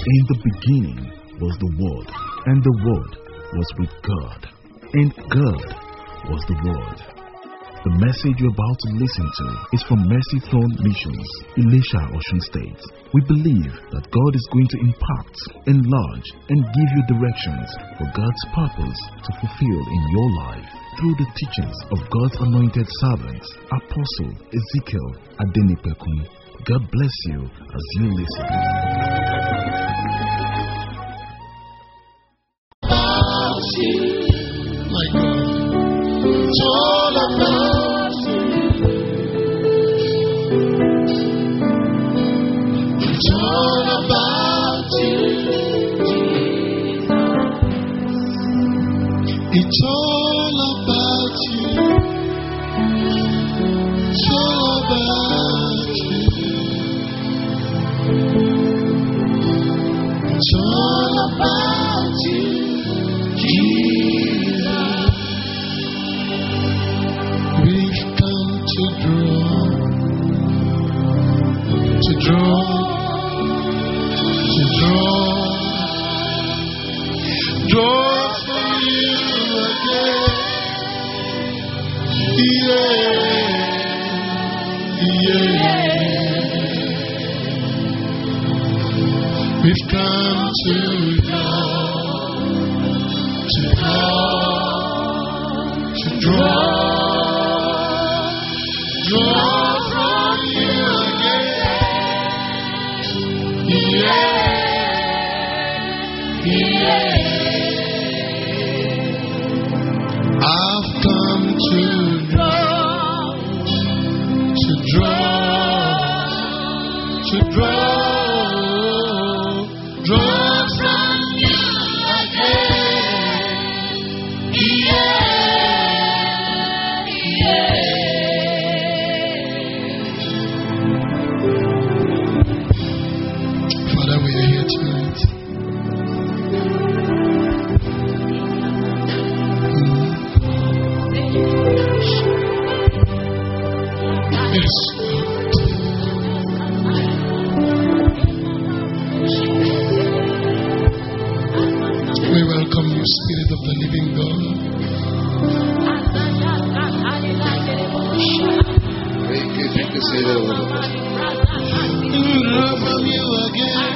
In the beginning was the Word, and the Word was with God, and God was the Word. The message you're about to listen to is from Mercy Throne Missions, Elisha, Osun State. We believe that God is going to impact, enlarge, and give you directions for God's purpose to fulfill in your life through the teachings of God's anointed servants, Apostle Ezekiel Adenipekun. God bless you as you listen. My God, it's all about you. It's all about you, Jesus. It's all about you. It's all about you. It's all about you, Jesus. We've come to draw from you again. We've come to draw from you again. I've come to draw from you again. Father, we are here tonight. Yes, Lord. We welcome you, Spirit of the living God. We welcome you again.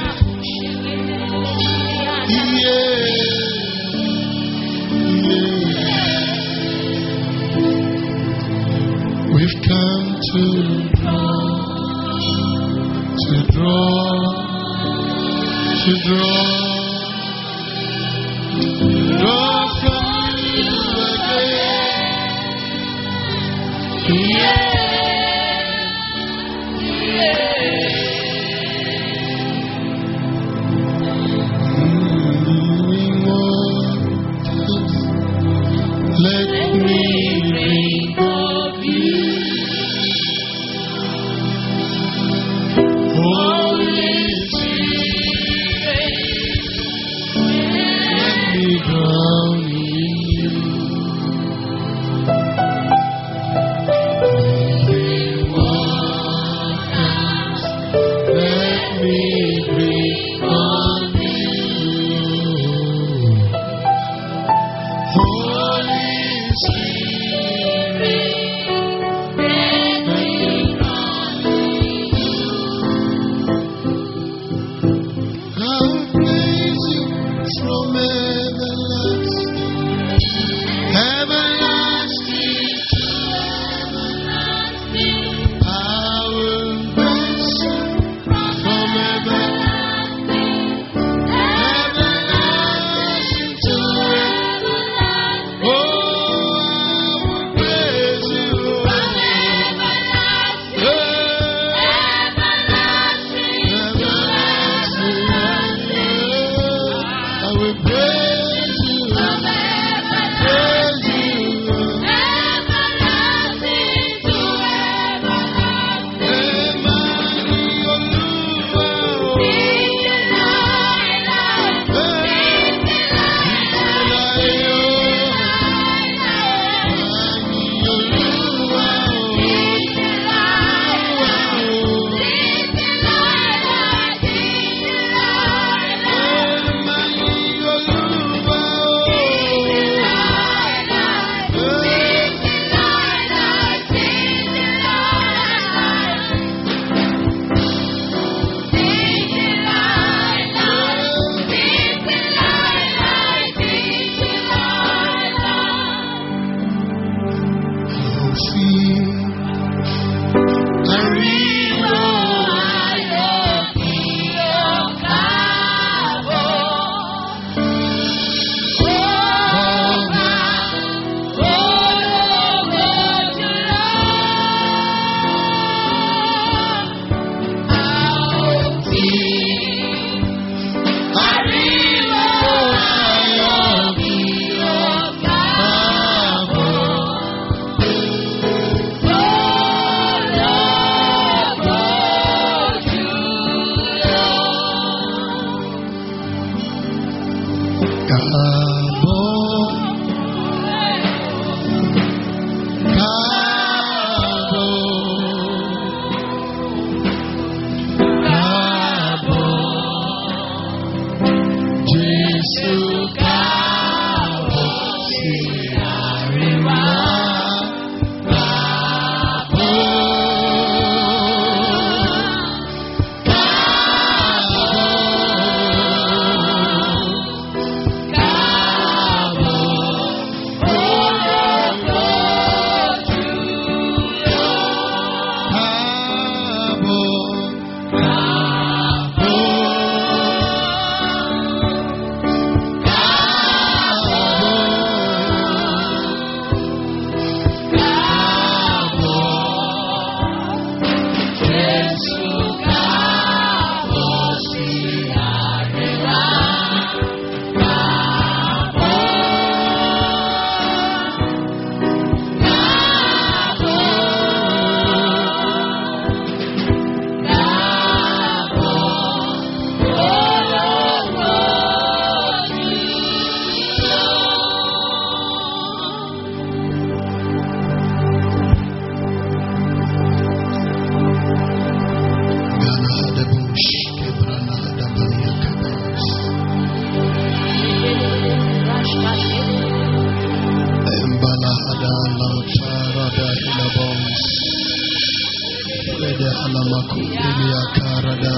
We've come to draw from you again. Let me think of you. Holy Spirit,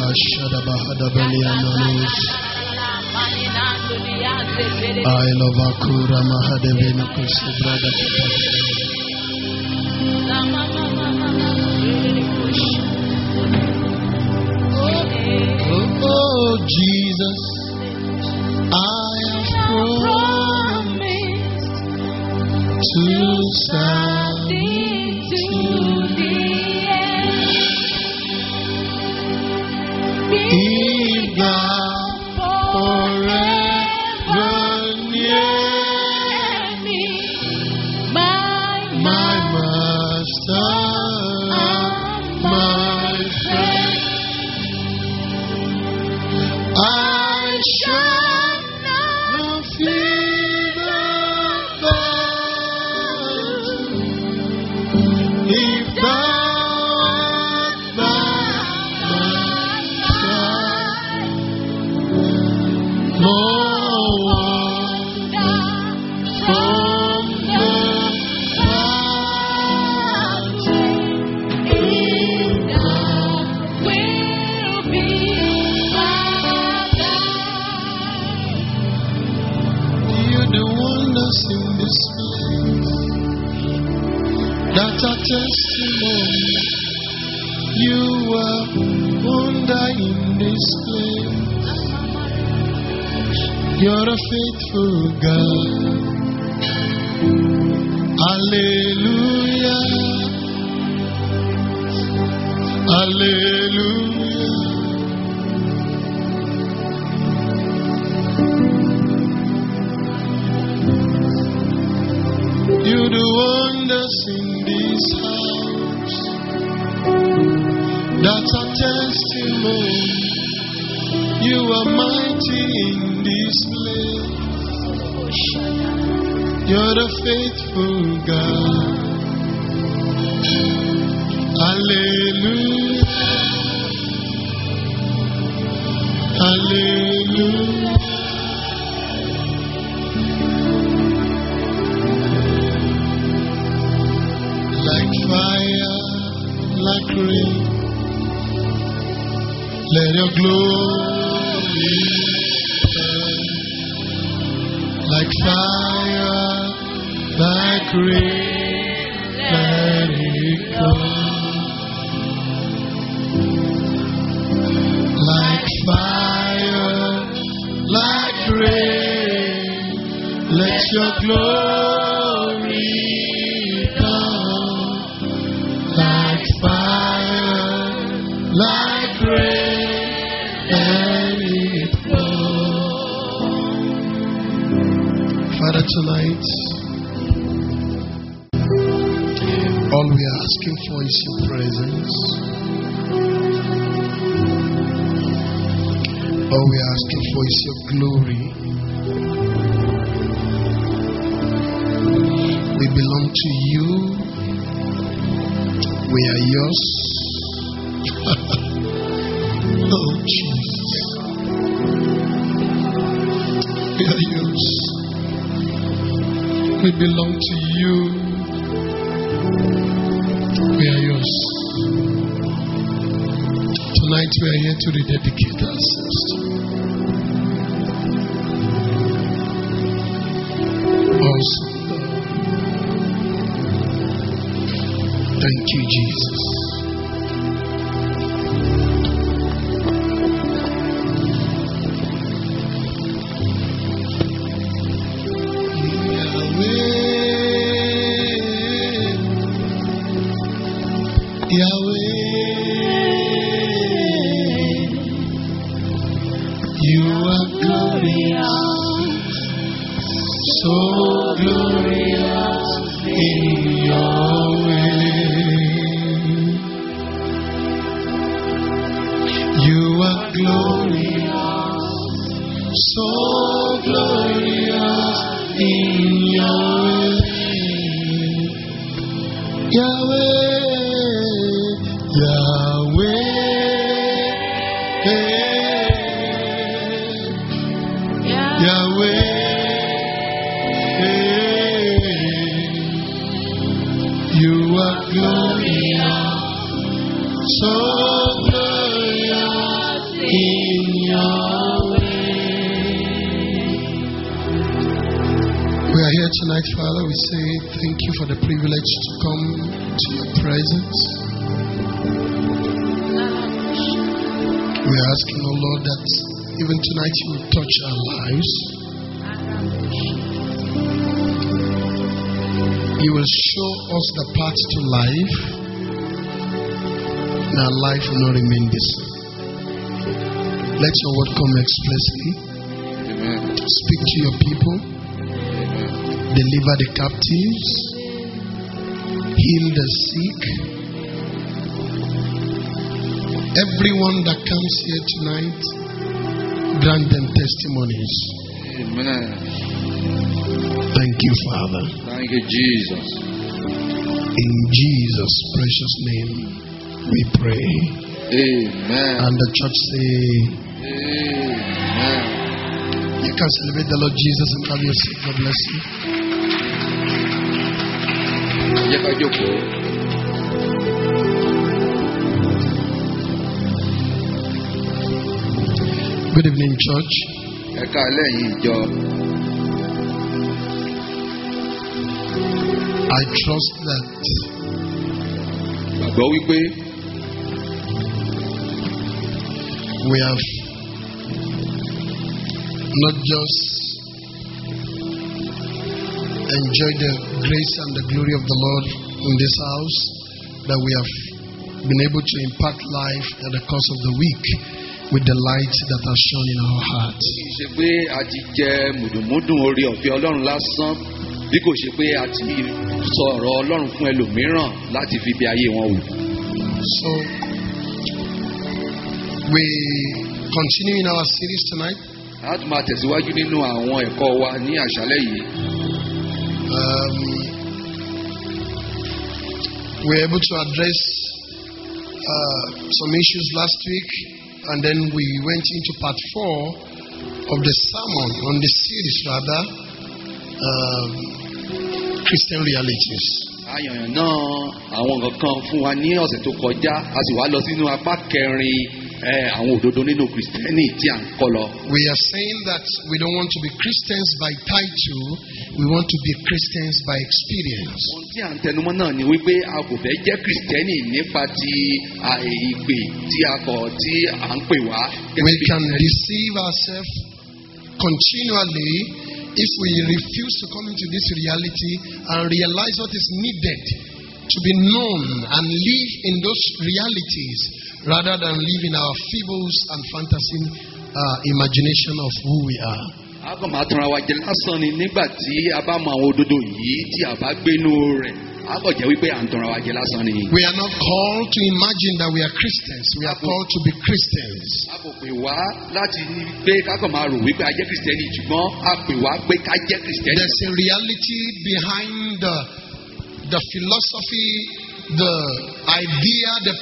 I love Akura Mahadevina Kusubrada. Oh Jesus, I have promised to serve to the end. If thou forever near me, my master, my friend, I shall not fear the battle. If thou art by my side, no wonder from the mountain, if thou will be my guide. You do wonders in this place, that's a testimony. You are wonder in this place. You're a faithful God. Hallelujah. Hallelujah. You do wonders in this house. That's a testimony. You are mighty in this place. You're the faithful God. Hallelujah. Hallelujah. Like fire, like rain, let your glory burn. Like fire, like rain, let it come. Like fire, like rain, let your glory come. Like fire, like rain, let it fall. Father, tonight, all we are asking for is your presence. All we are asking for is your glory. We belong to you. We are yours. Oh, Jesus. We are yours. We belong to you. We are yours. Tonight we are here to rededicate ourselves to you. Also, thank you, Jesus. Yahweh, you are glorious, so glorious in your way. You are glorious, so glorious in your way. Yahweh, Yahweh, Yahweh, you are glorious, so glorious tonight, Father, we say thank you for the privilege to come to your presence. We are asking, oh Lord, that even tonight you will touch our lives. You will show us the path to life, and our life will not remain the same. Let your word come explicitly. Amen. Speak to your people. Deliver the captives. Heal the sick. Everyone that comes here tonight, grant them testimonies. Amen. Thank you, Father. Thank you, Jesus. In Jesus' precious name, we pray. Amen. And the church say, Amen. you can celebrate the Lord Jesus and have your seat. God bless you. Jẹ́ ká jókòó. Good evening, church. Ẹ káalẹ́ yín ìjọ. I trust that Gbàgbọ́ wípé we have not just enjoyed the grace and the glory of the Lord in this house, that we have been able to impact life at the course of the week with the light that has shone in our hearts. kì í ṣe pé a ti jẹ mùdùnmúdùn oore ọ̀fẹ́ Ọlọ́run lásán bí kò ṣe pé a ti sọ ọ̀rọ̀ Ọlọ́run fún ẹlòmíràn láti fi bí ayé wọn wò. So, we continue in our series tonight. A tún máa tẹ̀síwájú nínú àwọn ẹ̀kọ́ wa ní àṣálẹ́ yìí. We were able to address some issues last week, and then we went into part 4 of the sermon on the series, rather, Christian realities. Àyànyàn náà àwọn nǹkan kan fún wa ní ọ̀sẹ̀ tó kọjá, a sì wá lọ sínú apá kẹrin àwọn òdodo nínú Kristẹni tí à ń kọ́ lọ. We are saying that we don't want to be Christians by title, we want to be Christians by experience. Ohun tí à ń tẹnumọ́ náà ni wípé a kò fẹ́ jẹ́ Kristẹni nípa ti ìpè tí a kọ̀ tí à ń pè wá. We can deceive ourselves continually if we refuse to come into this reality and realize what is needed to be known and live in those realities rather than live in our feebles and fantasy imagination of who we are. A kàn máa tanra wa jẹ lásán ni nígbà tí a bá mọ àwọn òdodo yìí tí a bá gbénú rẹ̀. A kàn jẹ́ wípé à ń tanra wa jẹ lásán ni. We are not called to imagine that we are Christians. We are called to be Christians. A kò pè wá láti ní pé ká kàn máa rò wípé a jẹ́ Kristẹni ṣùgbọ́n a pè wá pé ká jẹ́ Kristẹni. There's a reality behind the philosophy, the idea, the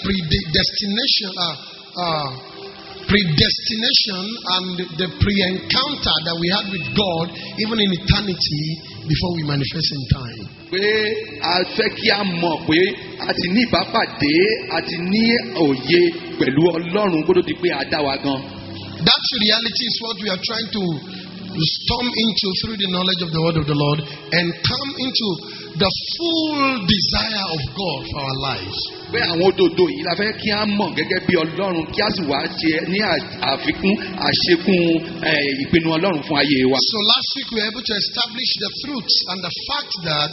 predestination and the pre-encounter that we had with God even in eternity before we manifest in time. Pé a fẹ́ kí a mọ̀ pé a ti ní ìbápàdé, a ti ní òye pẹ̀lú Ọlọ́run kó tó di pé a dá wa gan. That reality is what we are trying to storm into through the knowledge of the word of the Lord and come into the full desire of God for our lives. Pé àwọn òdodo yìí la fẹ́ kí a mọ̀ gẹ́gẹ́ bí Ọlọ́run kí a sì wá ṣe ní àfikún àṣekún ìpinnu Ọlọ́run fún ayé wa. So last week we were able to establish the truths and the fact that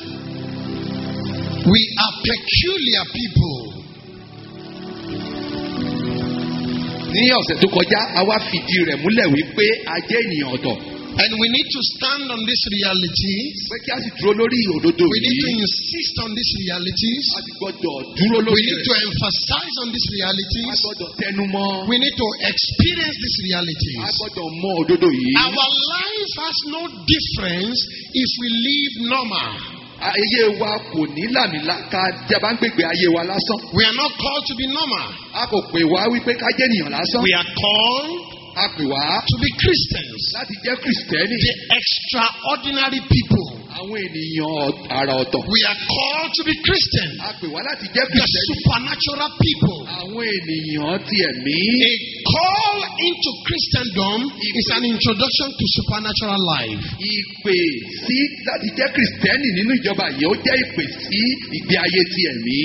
we are peculiar people. Ní ọ̀sẹ̀ tó kọjá, a wá fìdí rẹ̀ múlẹ̀ wípé a jẹ́ ènìyàn ọ̀tọ̀. And we need to stand on these realities. Pé kí a sì dúró lórí òdodo We need to yìí. insist on these realities. A sì gbọ́dọ̀ dúró We lórí need to rẹ̀. emphasize on these A realities. gbọ́dọ̀ tẹnu mọ́. We need to experience these realities. A gbọ́dọ̀ mọ òdodo yìí. Our life has no difference if we live normal. Ayé wa kò ní làmìlaka tí a bá ń gbègbè ayé wa lásán. We are not called to be normal. A kò pè wá wípé ká jẹ́ ènìyàn lásán. We are called A pè wá to be Christians. láti jẹ́ Kristẹni. The extraordinary people. Àwọn ènìyàn àrà ọ̀tọ̀. We are called to be Christian. A pè wá láti jẹ́ The Kristẹni. supernatural people. Àwọn ènìyàn ti ẹ̀mí. A call into Christendom is an introduction to supernatural life. Ìpè sí láti jẹ́ Kristẹni nínú ìjọba yìí ó jẹ́ ìpè sí ìgbé ayé ti ẹ̀mí.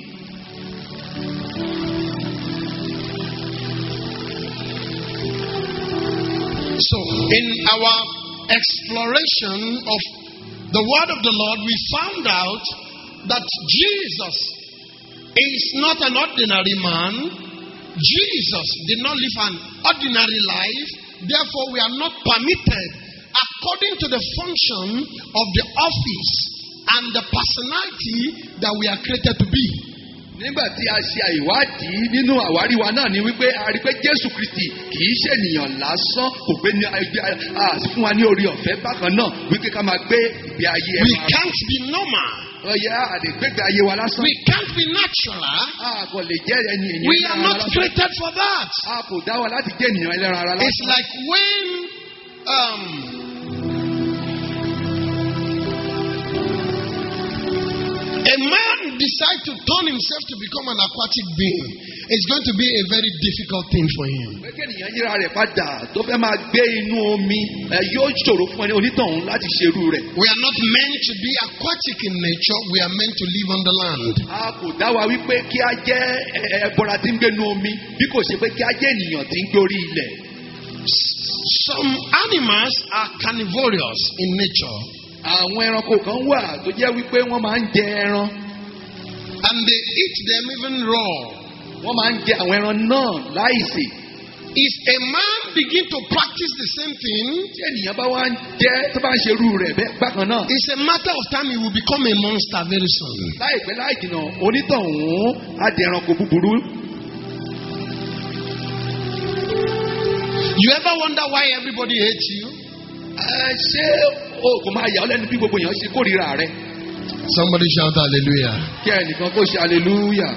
So, in our exploration of the word of the Lord, we found out that Jesus is not an ordinary man. Jesus did not live an ordinary life. Therefore, we are not permitted, according to the function of the office and the personality that we are created to be. Nígbà tí a ṣe àìwádìí nínú àwárí wa náà ni wípé a rí pé Jésù Kristi kì í ṣe ènìyàn lásán, kò gbé ní fún wa ní orí ọ̀fẹ́ bákan náà wípé ká máa gbé ìgbé ayé ẹ̀. We can't be normal. Ọ̀yẹ́ àdègbègbè ayé wa lásán. We can't be natural. A kò lè jẹ́ ẹni ènìyàn. We are not created for that. A kò dá wa láti jẹ́ ènìyàn ẹlẹ́ran ara lásán. It's like when a man decides to turn himself to become an aquatic being. It's going to be a very difficult thing for him. Pé kí ènìyàn yíra rẹ̀ padà tó fẹ́ máa gbé inú omi yóò ṣòro fún ẹni onítọ̀hún láti ṣerú rẹ̀. We are not meant to be aquatic in nature. We are meant to live on the land. A kò dá wa wípé kí a jẹ́ ẹbọra tí ń gbé inú omi bí kò ṣe pé kí a jẹ́ ènìyàn tí ń gbé orí ilẹ̀. Some animals are carnivorous in nature. Àwọn ẹranko kan wà tó jẹ́ wípé wọ́n máa ń jẹ ẹran. And they eat them even raw. Wọ́n máa ń jẹ àwọn ẹran náà láìsè. If a man begin to practice the same thing, Tí ènìyàn bá wá ń jẹ́ tó bá ń ṣe irú rẹ̀ bákan náà. it's a matter of time he will become a monster very soon. Láìpẹ́ láì jìnnà onítọ̀hún á di ẹranko búburú. You ever wonder why everybody hates you? Ṣé o kò máa yà ọ́ lẹ́nu bí gbogbo èèyàn ṣe kórìíra rẹ̀? Somebody shout hallelujah. Kí ẹnìkan kó ṣe hallelujah.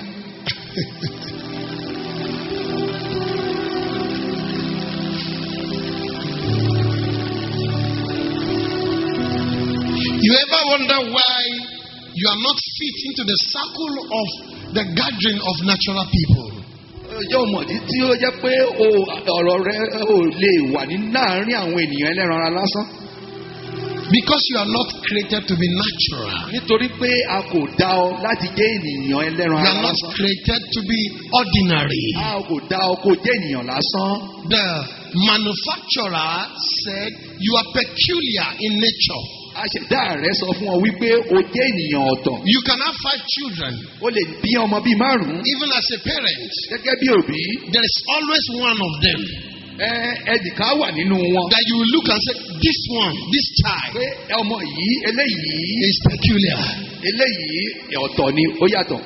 You ever wonder why you are not fit into the circle of the gathering of natural people? Ọjọ́ mọ̀dí tí ó jẹ́ pé ọ̀rọ̀ rẹ ò lè wà ní láàárín àwọn ènìyàn ẹlẹ́ran ara lásán. Because you are not created to be natural. Nítorí pé a kò dá ọ láti jẹ́ ènìyàn ẹlẹ́ran You ara are not lásán. created to be ordinary. A kò dá ọ kó jẹ́ ènìyàn lásán. The manufacturer said you are peculiar in nature. Aṣẹ̀dá rẹ̀ sọ fún ọ wípé o jẹ́ ènìyàn ọ̀tọ̀. You can have 5 children. O lè bí ọmọ bíi 5. Even as a parent, Gẹ́gẹ́ bí òbí, there is always one of them ẹnìkan wà nínú wọn. that you will look and say, this one, this child Pé ọmọ yìí, eléyìí, is peculiar. eléyìí ọ̀tọ̀ ni ó yàtọ̀.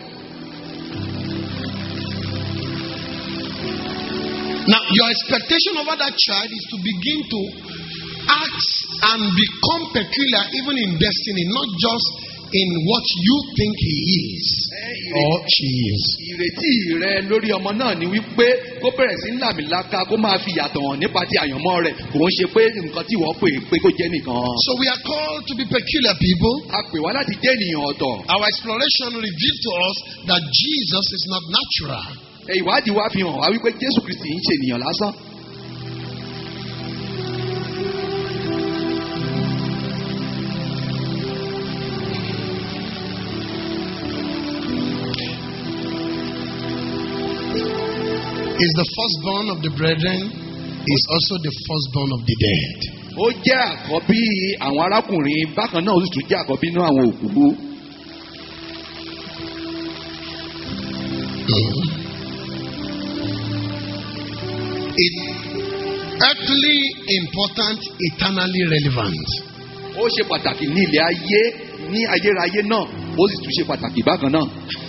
Now, your expectation over that child is to begin to act and become peculiar even in destiny, not just in what you think he is or she is. Ìrètí rẹ lórí ọmọ náà ni wípé kó bẹ̀rẹ̀ sí làmìlaka kó máa fi yàtọ̀ hàn nípa ti àyànmọ́ rẹ̀, kò ń ṣe pé nǹkan tí wọ́n pè pé kó jẹ́ nìkan. So we are called to be peculiar people. A pè wá láti jẹ́ ènìyàn ọ̀tọ̀. Our exploration revealed to us that Jesus is not natural. Ìwádìí wa fi hàn wá wípé Jésù Kristi ń ṣe ènìyàn lásán. Is the firstborn of the brethren, is also the firstborn of the dead. Ó jẹ́ àkọ́bí àwọn arákùnrin bákan náà ó sì tún jẹ́ àkọ́bí nínú àwọn òkú. It earthly important, eternally relevant. Ó ṣe pàtàkì ní ilé ayé, ní ayérayé náà, ó sì tún ṣe pàtàkì bákan náà.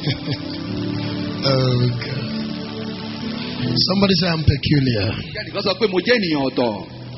Oh God. Somebody say I'm peculiar. Ẹnìkan sọ pé mo jẹ́ ènìyàn ọ̀tọ̀.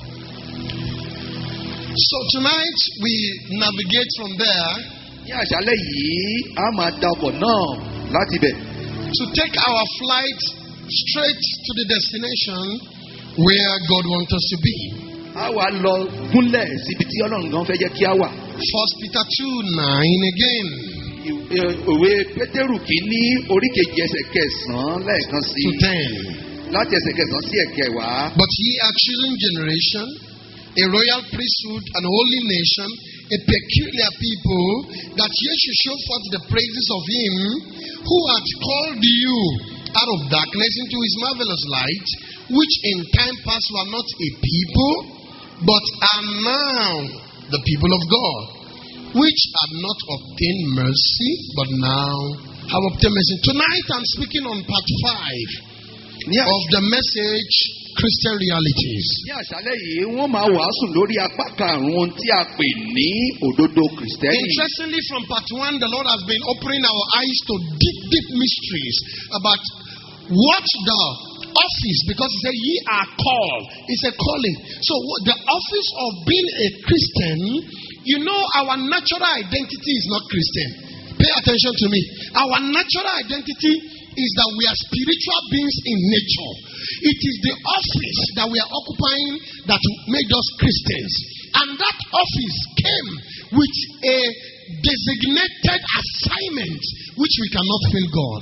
So tonight we navigate from there Ní àṣálẹ́ yìí, a máa da ọkọ̀ náà láti bẹ̀. to take our flight straight to the destination where God wants us to be. A wá lọ gúnlẹ̀ síbi tí Ọlọ́run gan fẹ́ jẹ́ kí a wà. 1 Peter 2:9 again. Ìwé Pétérù kìíní orí kejì ẹsẹ̀ kẹsàn-án lẹ́ẹ̀kan sí to 10. láti ẹsẹ̀ kẹsàn-án sí ẹ̀kẹwàá. But ye are chosen generation, a royal priesthood, and a holy nation, a peculiar people, that ye should show forth the praises of him who hath called you out of darkness into his marvelous light, which in time past were not a people, but are now the people of God, which have not obtained mercy, but now have obtained mercy. Tonight I'm speaking on part 5 of the message, Christian Realities. Ní àṣálẹ́ yìí, wọ́n máa wàásù lórí apá karùn-ún tí a pè ní òdodo Kristẹni. Interestingly, from part 1, the Lord has been opening our eyes to deep, deep mysteries about what the office, because he said, ye are called. It's a calling. So the office of being a Christian, you know, our natural identity is not Christian. Pay attention to me. Our natural identity is that we are spiritual beings in nature. It is the office that we are occupying that made us Christians. And that office came with a designated assignment which we cannot fail God.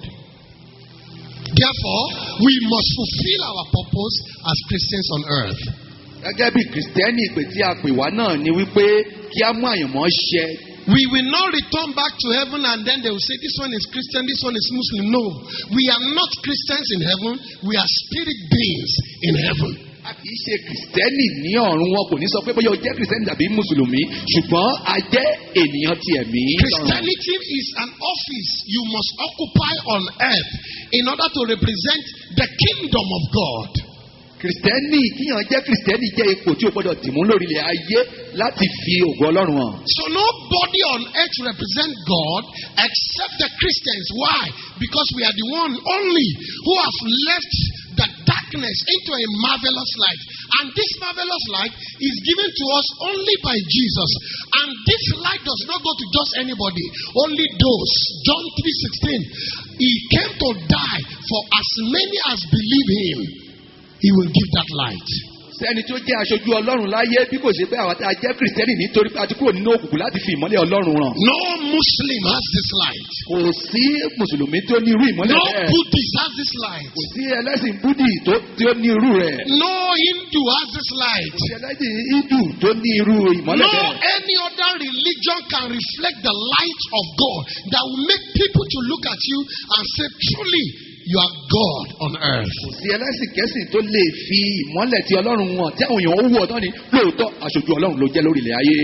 Therefore, we must fulfill our purpose as Christians on earth. Gẹ́gẹ́ bí Kristẹni, ìpè tí a pè wá náà ni wípé kí á mú àyànmọ́ ṣẹ. We will not return back to heaven and then they will say, this one is Christian, this one is Muslim. No, we are not Christians in heaven. We are spirit beings in heaven. A kì í ṣe Kristẹni ní ọ̀run, wọn kò ní sọ pé bóyá o jẹ́ Kristẹni tàbí Mùsùlùmí, ṣùgbọ́n a jẹ́ ènìyàn ti ẹ̀mí. Christianity is an office you must occupy on earth in order to represent the kingdom of God. Kristẹni, kíyàn jẹ́ Kristẹni jẹ́ ipò tí o gbọ́dọ̀ dìmú lórílẹ̀ ayé láti fi ògo Ọlọ́run hàn. So nobody on earth represents God except the Christians. Why? Because we are the one only who have left the darkness into a marvelous light. And this marvelous light is given to us only by Jesus. And this light does not go to just anybody, only those. John 3:16. He came to die for as many as believe him. He will give that light. Sẹ́ni tó jẹ́ aṣojú Ọlọ́run láyé bí kò ṣe pé àwọn tá a jẹ́ Kristẹni nítorí pé a ti kúrò nínú òkùnkùn láti fi ìmọ́lẹ̀ Ọlọ́run hàn. No Muslim has this light. Kò sí Mùsùlùmí tó ní irú ìmọ́lẹ̀ bẹ́ẹ̀. No Buddhist has this light. Kò sí ẹlẹ́sìn Búdì tó ní irú rẹ̀. No Hindu has this light. Kò sí ẹlẹ́sìn Hindu tó ní irú ìmọ́lẹ̀ bẹ́ẹ̀. No any other religion can reflect the light of God that will make people to look at you and say, truly, you are God on earth. Kò sí ẹlẹ́sìn kẹ́sìn tó lè fi ìmọ́lẹ̀ tí Ọlọ́run hàn tí àwọn èèyàn ó wù ọ̀tọ̀ ni lóòótọ́ aṣojú Ọlọ́run ló jẹ́ lórí ilẹ̀ ayé.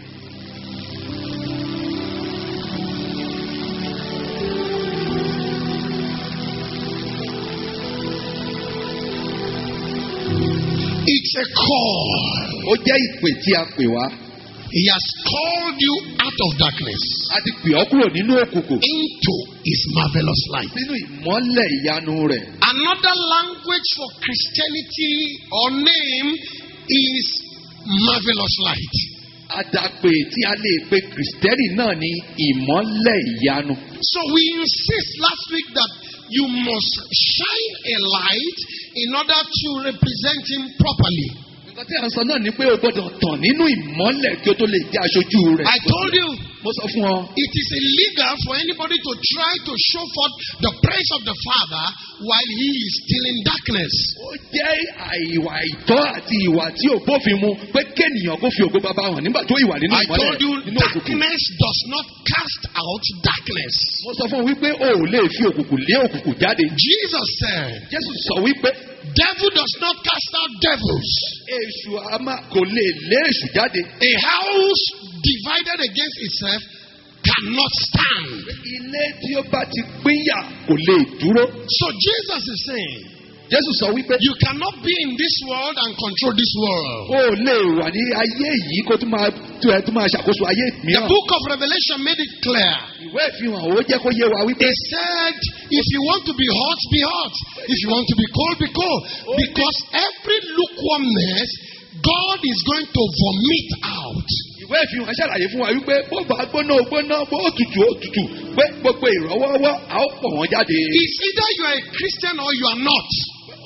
It's a call. Ó jẹ́ ìpè tí a pè wá. He has called you out of darkness. A ti pè ọ́ kúrò nínú òkùnkùn. Into his marvelous light. Sínú ìmọ́lẹ̀ ìyanu rẹ̀. Another language for Christianity or name is marvelous light. Àdàpè tí a lè pe Kristẹni náà ní ìmọ́lẹ̀ ìyanu. So we insist last week that you must shine a light in order to represent him properly. Nǹkan tí a sọ náà ni pé o gbọ́dọ̀ tàn nínú ìmọ́lẹ̀ kí o tó lè jẹ́ aṣojú rẹ̀. I told you. Mo sọ fún ọ. It is illegal for anybody to try to show forth the praise of the Father while he is still in darkness. Ó jẹ́ ìwà ìtọ́ àti ìwà tí ò bófin mu pé kéèyàn kó fi ògo bàbá hàn nígbà tó ìwà nínú I ìmọ́lẹ̀ told you nínú òkùnkùn. darkness does not cast out darkness. Mo sọ fún ọ wípé o ò lè fi òkùnkùn lé òkùnkùn jáde. Jesus said, Jésù sọ wípé devil does not cast out devils. èṣù kò lè lé èṣù jáde. A house divided against itself cannot stand. Ilé tí ó bá ti pínyà kò lè dúró. So Jesus is saying, Jésù sọ wípé you cannot be in this world and control this world. o lè wà ní ayé yìí kó tún máa ṣàkóso ayé The mìíràn. book of Revelation made it clear. Ìwé ìfihàn ó jẹ́ kó yé wa wípé. He said, if you want to be hot, be hot. If you want to be cold, be cold. Because every lukewarmness, God is going to vomit out. Ìwé ìfihàn ṣàlàyé fún wa wípé bó bá gbóná ó gbóná, bó tutù ó tutù, pé gbogbo ìrọ̀wọ́wọ́ a ó pọ̀ wọ́n jáde. It's either you are a Christian or you are not. O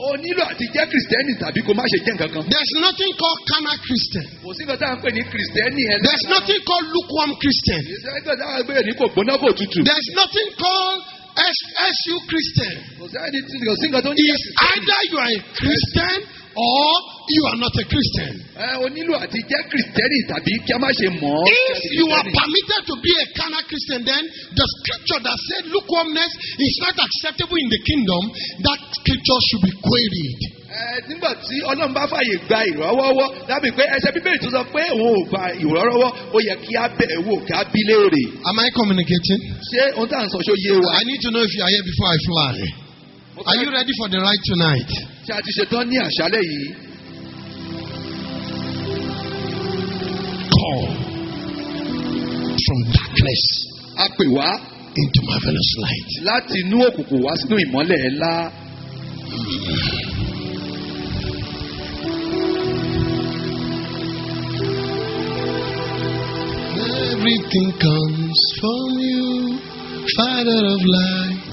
O nílò àti jẹ́ Kristẹni tàbí kó má ṣe jẹ́ nǹkan kan. There's nothing called carnal Christian. Kò sí nǹkan tá à ń pè ní Kristẹni ẹlẹ́sìn. There's nothing called lukewarm Christian. Kò sí nǹkan tá à ń pè ní kò gbóná kò tutù. There's nothing called SU Christian. Kò sí nǹkan tó ń jẹ́ It's either you are a Christian or you are not a Christian. O nílò àti jẹ́ Kristẹni tàbí kí a má ṣe mọ̀ ọ́. If you are permitted to be a carnal Christian, then the scripture that said lukewarmness is not acceptable in the kingdom, that scripture should be queried. Nígbà tí Ọlọ́run bá fàyè gba ìrànwọ́ dábì pé ẹsẹ̀ Bíbélì tó sọ pé òun ò gba ìrànwọ́ ó yẹ kí á bẹ̀ wò kí á bí léèrè. Am I communicating? Ṣé ohun tá à ń sọ ṣó yé wa? I need to know if you are here before I fly. Are you ready for the ride tonight? Ṣé a ti ṣetán ní àṣálẹ́ yìí? Call from darkness A pè wá into marvelous light. láti inú òkùnkùn wá sínú ìmọ́lẹ̀ ńlá. Everything comes from you, Father of light.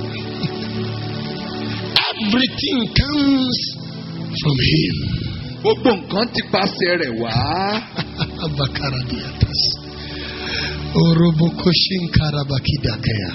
Everything comes from Him. Gbogbo nǹkan ti pàṣẹ rẹ̀ wá. Abakaradiatas. Orobokoshin karabakidakaya.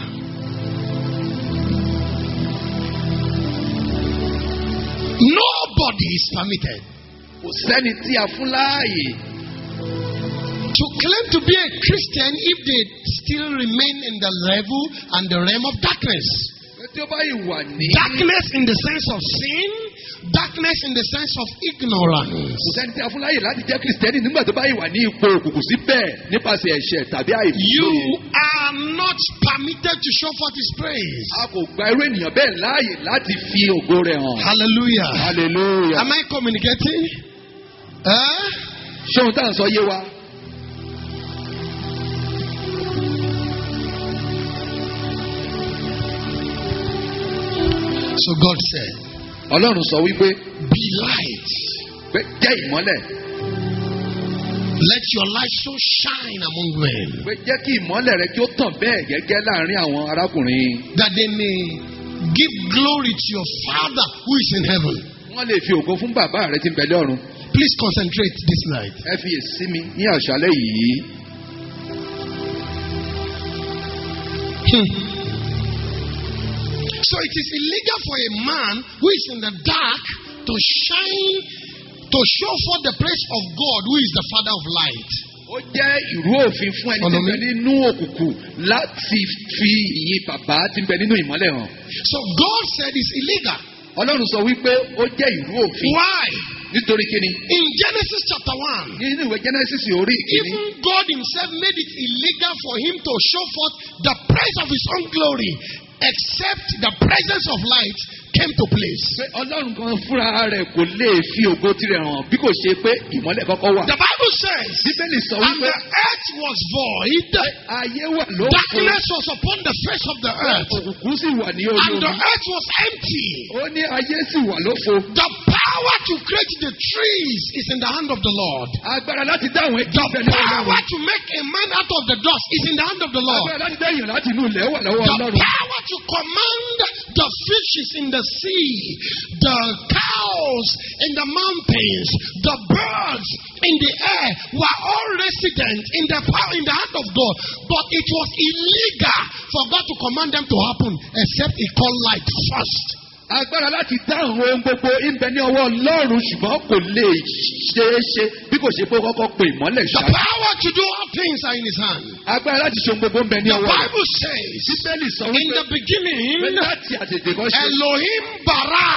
Nobody is permitted Kò sẹ́ni tí a fún láàyè to claim to be a Christian if they still remain in the level and the realm of darkness. tí ó bá yìí wà ní. Darkness in the sense of sin, darkness in the sense of ignorance. Kò sẹ́ni tí a fún láàyè láti jẹ́ Kristẹni nígbà tó bá yìí wà ní ipò òkùnkùn síbẹ̀ nípasẹ̀ ẹ̀ṣẹ̀ tàbí àìfẹ́. You are not permitted to show forth His praise. A kò gba irú ènìyàn bẹ́ẹ̀ láàyè láti fi ògo rẹ̀ hàn. Hallelujah. Hallelujah. Am I communicating? Ṣé ohun tá à ń sọ yé wa? So God said, Ọlọ́run sọ wípé be light. pé jẹ́ ìmọ́lẹ̀. Let your light so shine among men, Pé jẹ́ kí ìmọ́lẹ̀ rẹ kí ó tàn bẹ́ẹ̀ gẹ́gẹ́ láàrin àwọn arákùnrin. that they may give glory to your Father who is in heaven. Wọ́n lè fi ògo fún bàbá rẹ tí ń bẹ lọ́run. Please concentrate this night. Ẹ fi èsì mi ní àṣálẹ́ yìí. So it is illegal for a man who is in the dark to shine, to show forth the praise of God who is the Father of light. Ó jẹ́ ìrú òfin fún ẹni tí ń bẹ nínú òkùnkùn láti fi ìyìn bàbá tí ń bẹ nínú ìmọ́lẹ̀ hàn. So God said it's illegal. Ọlọ́run sọ wípé ó jẹ́ ìrú òfin. Why? Nítorí kíni? In Genesis chapter 1, Nínú ìwé Genesis orí ìkíní. even God Himself made it illegal for Him to show forth the praise of His own glory, except the presence of light came to place. Pé Ọlọ́run kan fúnra rẹ̀ kò lè fi ògo tirẹ̀ hàn bí kò ṣe pé ìmọ́lẹ̀ kọ́kọ́ wà. The Bible says, Bíbélì sọ and wípé the earth was void, ayé wà lóko. darkness was upon the face of the earth, Òkùnkùn sì wà ní orí and the omi. earth was empty. Ó ní ayé sì wà lófo. The power to create the trees is in the hand of the Lord. Agbára láti dá àwọn ẹja The bẹ̀ ní power Ọlọ́run. to make a man out of the dust is in the hand of the Lord. Agbára láti dá èèyàn láti inú ilẹ̀ wà lọ́wọ́ The Ọlọ́run. power to command the fishes in the sea, the cows in the mountains, the birds in the air were all resident in the power in the hand of God. But it was illegal for God to command them to happen except He called light first. Agbára láti dá àwọn ohun gbogbo ń bẹ ní ọwọ́ Ọlọ́run ṣùgbọ́n kò lè ṣeé ṣe bí kò ṣe pé ó kọ́kọ́ pe ìmọ́lẹ̀ The ṣáájú. power to do all things are in His hand. Agbára láti ṣe ohun gbogbo ń bẹ ní The ọwọ́ rẹ̀. Bible says, Bíbélì sọ in wípé the beginning, pé láti àtètè kan ṣe Elohim bara.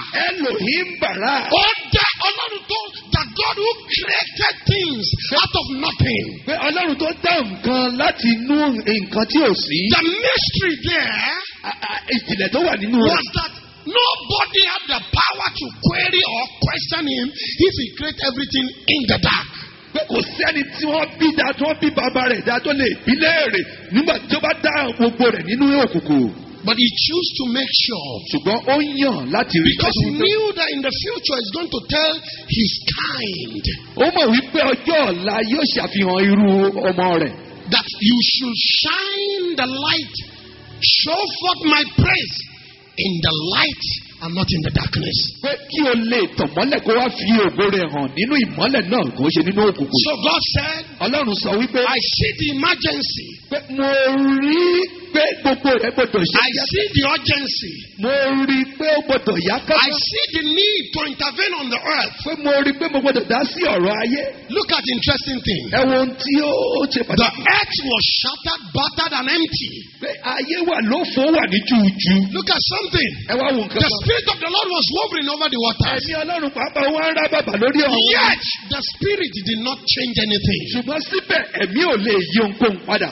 Elohim bara. Ó dá Ọlọ́run tó, the God who created things out of nothing. Pé Ọlọ́run tó dá nǹkan láti inú nǹkan tí ò sí. The mystery there Ìjìnlẹ̀ tó wà nínú rẹ̀. was that nobody had the power to query or question Him if He created everything in the dark. Pé kò sẹ́ni tí wọ́n bí dá tí wọ́n bí bàbá rẹ̀ dá tó lè bí léèrè nígbà tí ó bá dá gbogbo rẹ̀ nínú òkùnkùn. But He chose to make sure, Ṣùgbọ́n ó yàn láti rí because He dájú pé knew that in the future He's going to tell His kind ó mọ̀ wípé ọjọ́ ọ̀la yóò ṣàfihàn irú ọmọ rẹ̀. that you should shine the light, show forth my praise in the light and not in the darkness. Pé kí o lè tàn mọ́lẹ̀ kó wá fi ògo rẹ̀ hàn nínú ìmọ́lẹ̀ náà kò ṣe nínú òkùnkùn. So God said, Ọlọ́run sọ wípé I see the emergency. pé mo rí pé gbogbo rẹ̀ gbọdọ̀ ṣe I see the urgency. mo rí pé ó gbọdọ̀ yá I kánkán. see the need to intervene on the earth. Pé mo rí pé mo gbọdọ̀ dá sí ọ̀rọ̀ ayé. Look at the interesting thing. Ẹ wo ohun tí ó ṣe The pàtàkì. earth was shattered, battered, and empty. Pé ayé wà lófo wà ní júùjú. Look at something. Ẹ wá wo nǹkan The kan. Spirit of the Lord was hovering over the waters. Ẹ̀mí Ọlọ́run pàápàá wá ń rá bàbà lórí ọ̀run. Yet, the Spirit did not change anything. Ṣùgbọ́n síbẹ̀ ẹ̀mí ò lè yí ohunkóhun padà.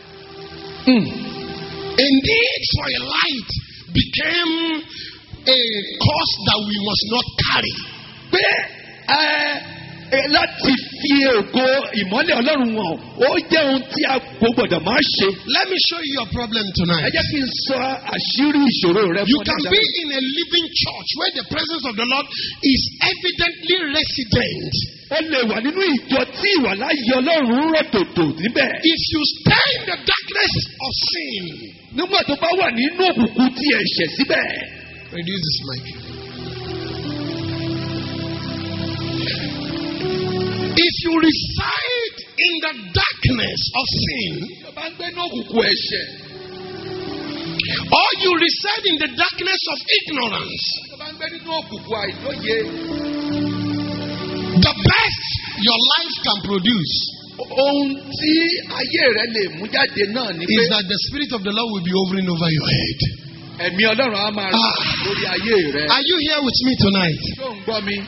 A need for a light became a cost that we must not carry. Pé láti fi ògo ìmọ́lẹ̀ Ọlọ́run hàn ó jẹ́ ohun tí a kò gbọdọ̀ máa ṣe. Let me show you your problem Ẹ tonight. jẹ́ kí n sọ àṣírí ìṣòro rẹ You fún can be in a living church where the presence of the Lord is evidently resident. Ó lè wà nínú ìjọ tí ìwàláyé Ọlọ́run rọ̀ tòtò níbẹ̀. If you stay in the darkness of sin, Nígbà tó bá wà nínú òkùnkùn tí ẹ̀ṣẹ̀ síbẹ̀. reduce this mic. If you reside in the darkness of sin, Tó bá ń gbé ní òkùnkùn ẹ̀ṣẹ̀. or you reside in the darkness of ignorance, Tó bá ń gbé nínú òkùnkùn àìlóye. the best your life can produce Ohun tí ayé rẹ lè mú jáde náà ni is pé that the Spirit of the Lord will be hovering over your head. ẹ̀mí Ọlọ́run á máa rìn lórí ayé rẹ. Are you here with me tonight? Ṣé ò ń gbọ́ mi?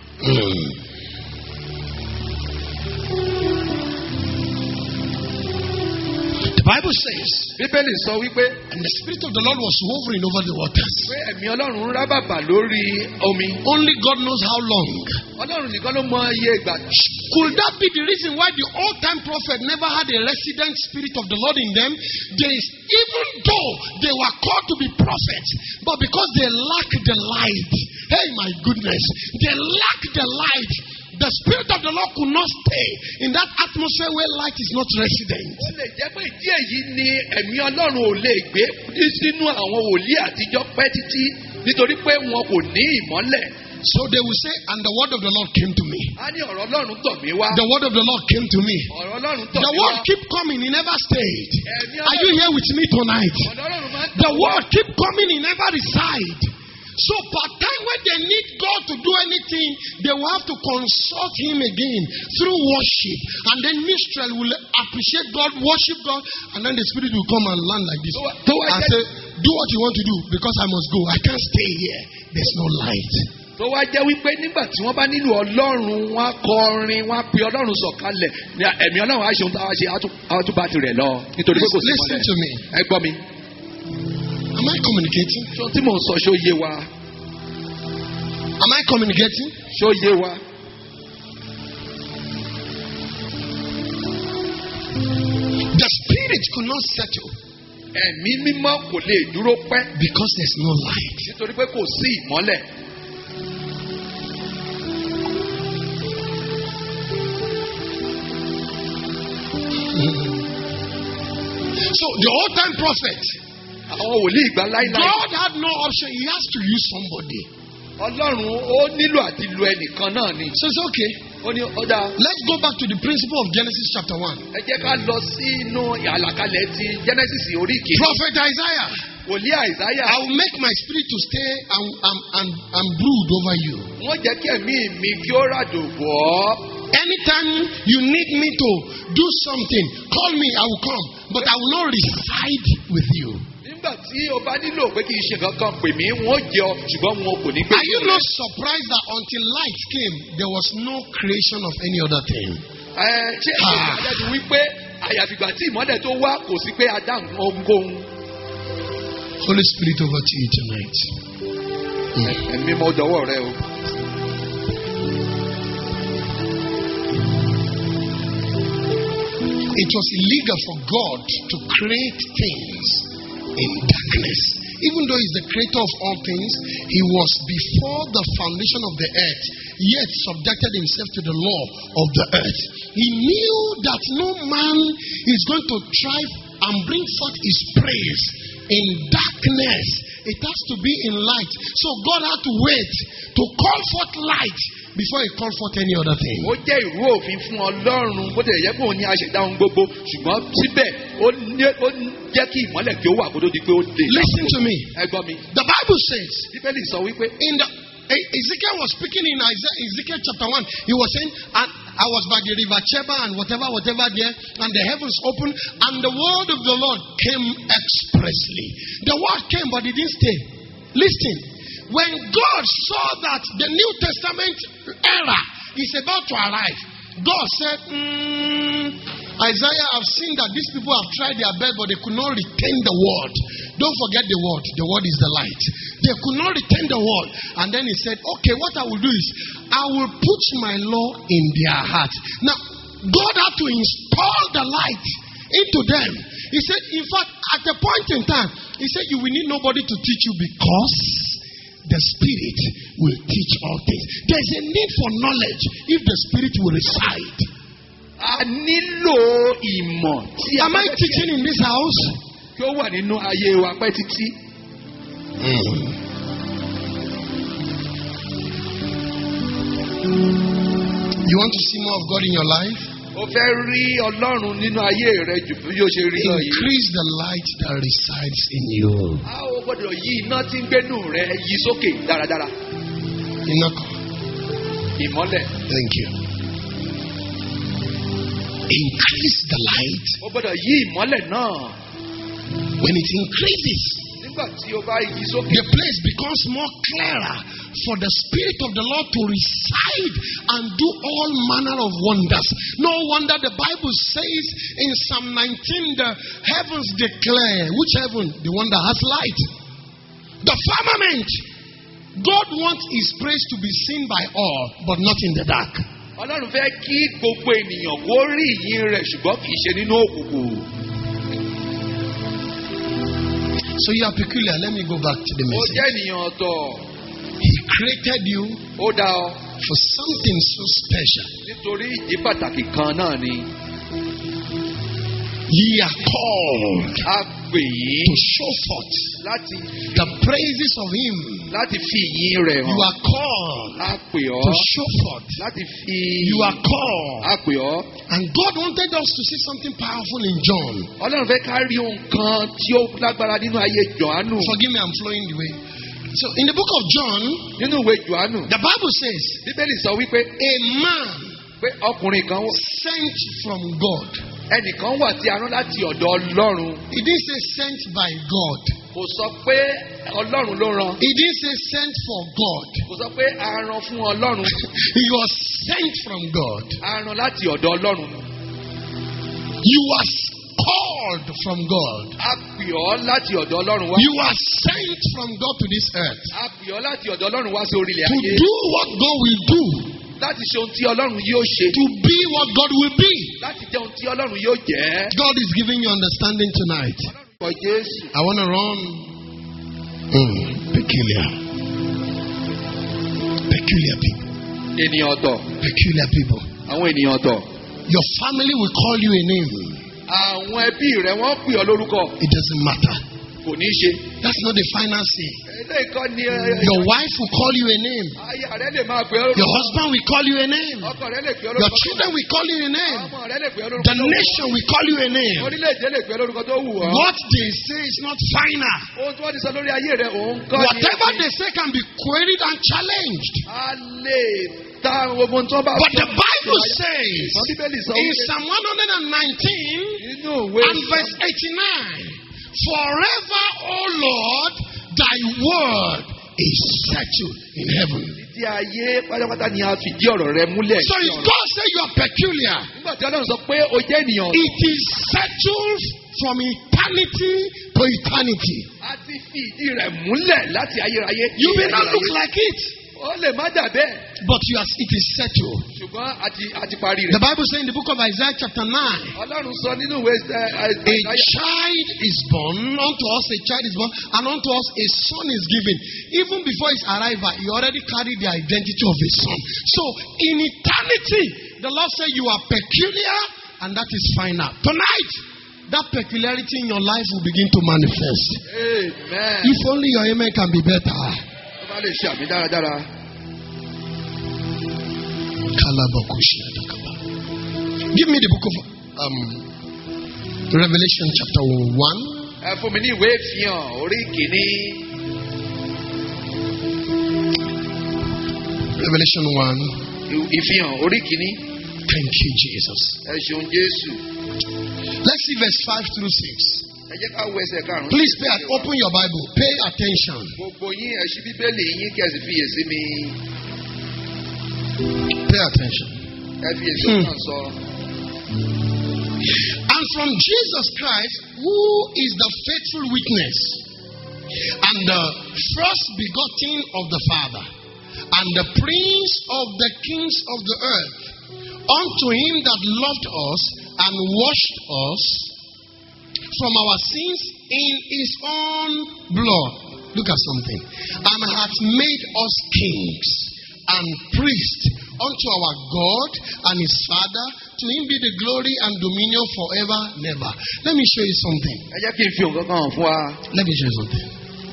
The Bible says, Bíbélì sọ wípé and the Spirit of the Lord was hovering over the waters. pé ẹ̀mí Ọlọ́run ń rá bàbà lórí omi. Only God knows how long. Ọlọ́run nìkan ló mọ iye ìgbà. Could that be the reason why the old time prophet never had a resident Spirit of the Lord in them? Even though they were called to be prophets, but because they lacked the light, hey my goodness, they lacked the light. The Spirit of the Lord could not stay in that atmosphere where light is not resident. Ó lè jẹ́ pé ìdí èyí ni ẹ̀mí Ọlọ́run ò lè gbé sínú àwọn wòlíì àtijọ́ pẹ́ títí nítorí pé wọn kò ní ìmọ́lẹ̀. So they will say, and the word of the Lord came to me. A ní ọ̀rọ̀ Ọlọ́run tọ̀ mí wá. The word of the Lord came to me. Ọ̀rọ̀ Ọlọ́run tọ̀ The mí word wá. keep coming, he never stayed. Ẹ̀mí Are you here with me tonight? Ọ̀rọ̀ Ọlọ́run máa ń The tọ̀ wá. word keep coming, he never reside. So part time when they need God to do anything, they will have to consult him again through worship. And then Mistral will appreciate God, worship God, and then the Spirit will come and land like this. And say, do what you want to do because I must go. I can't stay here. There's no light. Tó wá jẹ́ wípé nígbà tí wọ́n bá nílò Ọlọ́run wọ́n á kọrin wọ́n á pe Ọlọ́run sọ̀kalẹ̀ ní ẹ̀mí Ọlọ́run á ṣe ohun táwa ṣe á tún bá tirẹ̀ lọ nítorí pé kò sí Listen to me. Ẹ gbọ́ mi. Am I communicating? Ṣé ohun tí mò ń sọ ṣó yé wa? Am I communicating? Ṣó yé wa? The Spirit could not settle Ẹ̀mí mímọ́ kò lè dúró pẹ́ because there's no light. nítorí pé kò sí ìmọ́lẹ̀. So the old time prophet, Àwọn wòlíì ìgbà láíláí. God had no option. He has to use somebody. Ọlọ́run ó nílò àti lo ẹnìkan náà ni. So it's okay. Ó ní ọ̀dà. Let's go back to the principle of Genesis chapter 1. Ẹ jẹ́ ká lọ sínú àlàkalẹ̀ ti Genesis orí ìkejì. Prophet Isaiah, Wòlíì Àìsáyà. I will make my spirit to stay and brood over you. Wọ́n jẹ́ kí ẹ̀mí mi kí ó ràdò bọ̀ ọ́. Anytime you need me to do something, call me, I will come. But I will not reside with you. Nígbà tí o bá nílò pé kí n ṣe kankan pè mí, wọ́n jẹ ọ ṣùgbọ́n wọn kò ní gbé. Are you not surprised that until light came, there was no creation of any other thing? Ṣé ìdájọ́ wípé àyàfìgbà tí ìmọ́lẹ̀ tó wá kò sí pé a dá nǹkan ohunkóhun. Holy Spirit over to you tonight. Ẹ̀mí mọ́ dọ̀wọ́ rẹ o. It was illegal for God to create things in darkness. Even though he's the creator of all things, he was before the foundation of the earth, yet subjected himself to the law of the earth. He knew that no man is going to thrive and bring forth his praise in darkness. It has to be in light. So God had to wait to call forth light before he called forth any other thing. Ó jẹ́ ìrú òfin fún Ọlọ́run bó tilẹ̀ jẹ́ pé òun ní aṣẹ̀dá ohun gbogbo ṣùgbọ́n síbẹ̀ ó jẹ́ kí ìmọ́lẹ̀ kí ó wà kó tó di pé ó dé. Listen to me. Ẹ gbọ́ mi. The Bible says, Bíbélì sọ wípé Ezekiel was speaking in Ezekiel chapter 1. He was saying, and I was by the river Chebar and whatever there, and the heavens opened, and the word of the Lord came expressly. The word came, but it didn't stay. Listen, when God saw that the New Testament era is about to arrive, God said, Isaiah, I've seen that these people have tried their best, but they could not retain the word. Don't forget the word. The word is the light. They could not retain the word. And then he said, okay, what I will do is, I will put my law in their hearts. Now, God had to install the light into them. He said, in fact, at a point in time, he said, you will need nobody to teach you because the Spirit will teach all things. There's a need for knowledge if the Spirit will reside. A nílò ìmọ̀ tí a Am I teaching in this house? kí ó wà nínú ayé wa pẹ́ títí. You want to see more of God in your life? O fẹ́ rí Ọlọ́run nínú ayé rẹ jù bí yóò ṣe rí lọ yìí. Increase the light that resides in you. A ó gbọ́dọ̀ yí iná tí ń gbénú rẹ yí sókè dáradára. Inoko. Ìmọ́lẹ̀. Thank you. Increase the light. O gbọ́dọ̀ yí ìmọ́lẹ̀ náà. When it increases, Nígbà tí o bá yí sókè. the place becomes more clearer for the Spirit of the Lord to reside and do all manner of wonders. No wonder the Bible says in Psalm 19, the heavens declare. Which heaven? The one that has light. The firmament. God wants his praise to be seen by all, but not in the dark. Ọlọ́run fẹ́ kí gbogbo ènìyàn kó rí ìyìn rẹ̀ ṣùgbọ́n kì í ṣe nínú òkùnkùn. So you are peculiar. Let me go back to the Ó message. jẹ́ ènìyàn ọ̀tọ̀. He created you Ó dá ọ for something so special. nítorí ìdí pàtàkì kan náà ni. Ye are called A pè yín to show forth láti the praises of him. fi ìyìn rẹ̀ You hàn. are called A pè ọ́ to show forth. láti fi. You are called. A pè ọ́. And God wanted us to see something powerful in John. Ọlọ́run fẹ́ ká rí ohun kan tí ó lágbára nínú ayé Jòhánù. Forgive me, I'm flowing the way. So in the book of John, Nínú ìwé Jòhánù, the Bible says, Bíbélì sọ wípé a man pé ọkùnrin kan sent from God. ẹnìkan wà tí a rán láti ọ̀dọ̀ Ọlọ́run. He didn't say sent by God. Kò sọ pé Ọlọ́run ló rán. He didn't say sent for God. Kò sọ pé a rán fún Ọlọ́run. He was sent from God. A rán láti ọ̀dọ̀ Ọlọ́run. You are called from God. A pè ọ́ láti ọ̀dọ̀ Ọlọ́run wá. You are sent from God to this earth A pè ọ́ láti ọ̀dọ̀ Ọlọ́run wá sí orílẹ̀ to ayé. do what God will do, Láti ṣe ohun tí Ọlọ́run yóò ṣe. to be what God will be. Láti jẹ́ ohun tí Ọlọ́run yóò jẹ́. God is giving you understanding tonight. Ọlọ́run kọ Jésù. I want to run peculiar. Peculiar people. Ènìyàn ọ̀tọ̀. Peculiar people. Àwọn ènìyàn ọ̀tọ̀. Your family will call you a name. Àwọn ẹbí rẹ̀ wọ́n pè ọ́ lórúkọ. It doesn't matter. Kò ní ṣe. That's not the final say. Eléyìí kọ́ ni Your wife will call you a name. aya rẹ̀ lè máa pè ọ́ lórúkọ. Your husband will call you a name. Ọkọ rẹ̀ lè pè ọ́ Your lórúkọ. children will call you a name. Ọmọ rẹ̀ lè pè ọ́ lórúkọ. The nation will call you a name. Orílẹ̀-èdè lè pè ọ́ lórúkọ tó wù ọ́. What they say is not final. Ohun tí wọ́n ti sọ lórí ayé rẹ̀ òun kọ́ ni. Whatever they say can be queried and challenged. A lè ta gbogbo tí wọ́n bá But the Bible says Wọ́n Bíbélì sọ in wípé Psalm 119 nínú ìwé and verse 89, forever, O Lord, thy word is settled in heaven. Títí ayé pátápátá ni a fìdí ọ̀rọ̀ rẹ̀ múlẹ̀. So if God say you are peculiar, Nígbà tí Ọlọ́run sọ pé o jẹ́ ènìyàn, it is settled from eternity to eternity. a ti fi ìdí rẹ̀ múlẹ̀ láti ayérayé. You may not look like it, Ó lè má dà bẹ́ẹ̀, but it is settled. ṣùgbọ́n a ti parí The rẹ̀. Bible says in the book of Isaiah chapter 9, Ọlọ́run sọ nínú ìwé a child is born, unto us a child is born, and unto us a son is given. Even before his arrival, he already carried the identity of a son. So in eternity, the Lord said you are peculiar, and that is final. Tonight, that peculiarity in your life will begin to manifest. Amen. If only your amen can be better. Ó bá lè ṣe àmì dáradára. Give me the book of Revelation chapter 1. Ẹ fún mi ní ìwé ìfihàn orí kìíní. Revelation 1. Ìfihàn orí kìíní. Thank you, Jesus. Ẹ ṣeun Jésù. Let's see verse 5 through 6. Ẹ jẹ́ ká wo ẹsẹ̀ karùn-ún. Please open your Bible. Pay attention. Gbogbo yín ẹ ṣí Bíbélì yín kí ẹ sì fiyèsí mi. Pay attention. Ẹ fiyèsí ohun náà sọ. And from Jesus Christ, who is the faithful witness and the first begotten of the Father, and the Prince of the kings of the earth, unto him that loved us and washed us from our sins in his own blood. Look at something. And hath made us kings and priests unto our God and his Father. To him be the glory and dominion forever and ever. Let me show you something. Ẹ jẹ́ kí n fi nǹkan kan hàn fún wa. Let me show you something.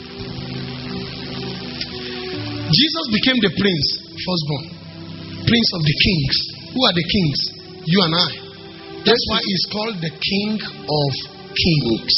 Jesus became the prince, firstborn, prince of the kings. Who are the kings? You and I. That's why he's called the King of Kings.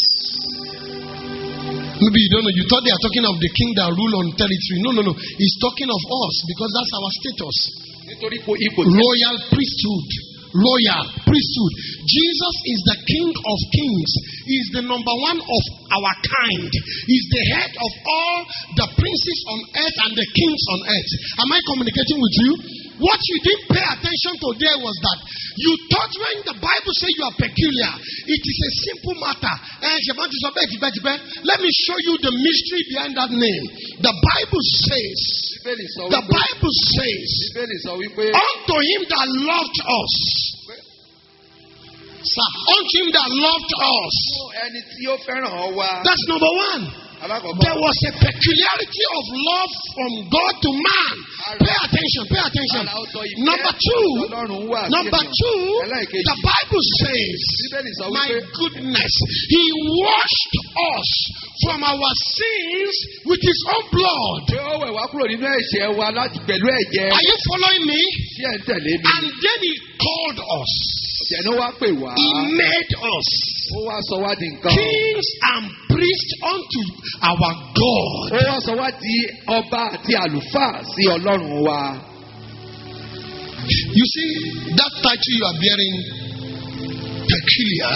Maybe you don't know. You thought they are talking of the king that rule on territory. No. He's talking of us because that's our status. Royal priesthood. Royal priesthood. Jesus is the King of Kings. He is the number one of our kind. He is the head of all the princes on earth and the kings on earth. Am I communicating with you? What you didn't pay attention to there was that you thought when the Bible says you are peculiar, it is a simple matter. Let me show you the mystery behind that name. The Bible says, unto him that loved us. Sir, unto him that loved us. That's number one. There was a peculiarity of love from God to man. Pay attention. Number two, the Bible says, my goodness, he washed us from our sins with his own blood. Are you following me? And then he called us. He made us kings and priests unto our God. You see, that title you are bearing, peculiar,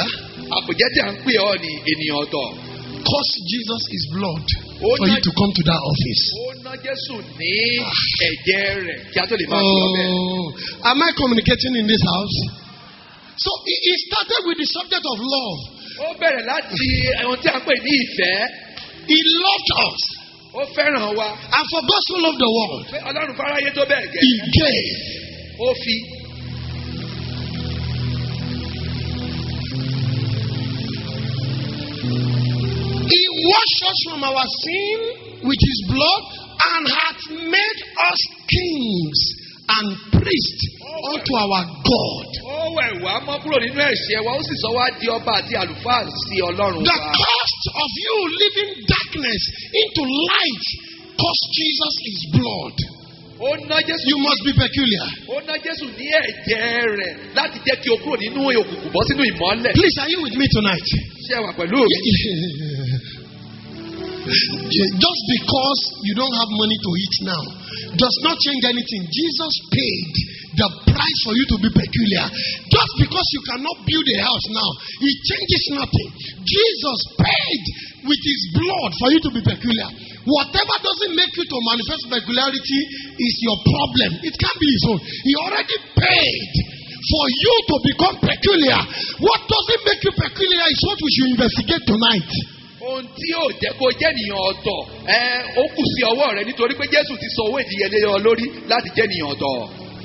cost Jesus his blood for you to come to that office. Am I communicating in this house? So it started with the subject of love. He loved us. And for God so loved the world, he gave. He washed us from our sin with his blood and hath made us kings and priests unto our God. The cost of you leaving darkness into light cost Jesus his blood. You must be peculiar. Please, are you with me tonight? Just because you don't have money to eat now does not change anything. Jesus paid the price for you to be peculiar. Just because you cannot build a house now, it changes nothing. Jesus paid with his blood for you to be peculiar. Whatever doesn't make you to manifest peculiarity is your problem. It can't be his own. He already paid for you to become peculiar. What doesn't make you peculiar is what we should investigate tonight. Ohun tí yóò jẹ́ kó jẹ́ ènìyàn ọ̀tọ̀ ó kù sí ọwọ́ rẹ nítorí pé Jésù ti sọ owó ìdíyelé ọ lórí láti jẹ́ ènìyàn ọ̀tọ̀.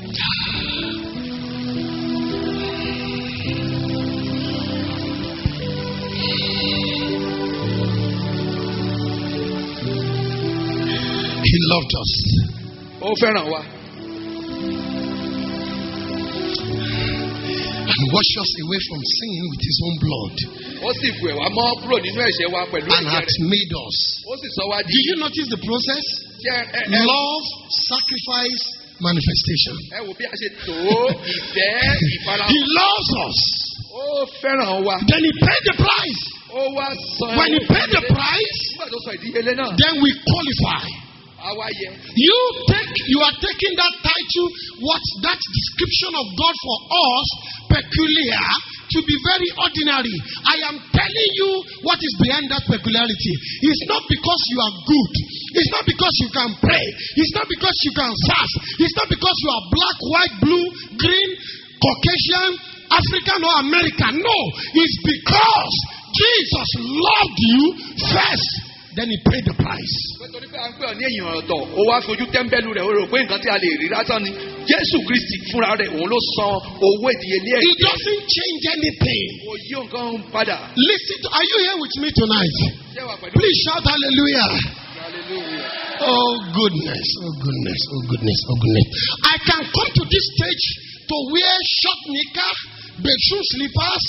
He loved us. Ó fẹ́ràn wa. and wash us away from sin with his own blood, Ó sì fù ẹ̀wà mọ́ kúrò nínú ẹ̀ṣẹ̀ wa pẹ̀lú and ẹ̀jẹ̀ hath rẹ̀. made us. Ó sì sọ wá di. Did you notice the process? Love, sacrifice, manifestation. Ẹ wò bí a ṣe tó ìfẹ́ ìfarahàn. He loves us. Ó fẹ́ràn wa. Then he paid the price. Ó wá san. When he paid the price, Nígbà tó sọ ìdíyelé náà. then we qualify. Àwa yẹ. You are taking that title, that description of God for us, peculiar, to be very ordinary. I am telling you what is behind that peculiarity. It's not because you are good. It's not because you can pray. It's not because you can fast. It's not because you are black, white, blue, green, Caucasian, African or American. No. It's because Jesus loved you first. Then he paid the price. Nítorí pé à ń pè ọ́ ní èèyàn ọ̀tọ̀, ó wá fojú tẹ́ḿbẹ́lú rẹ̀, ó rò pé nǹkan tí a lè rí lásán ni. Jésù Kristi fúnra rẹ̀ òun ló san owó ìdíyelé It ẹ̀jẹ̀. doesn't change anything. Kò yí nǹkan padà. Listen to, are you here with me tonight? Ṣé wà pẹ̀lú? Please shout hallelujah. Hallelujah. Oh goodness, oh goodness, oh goodness, oh goodness. I can come to this stage to wear short knicker, bedroom slippers.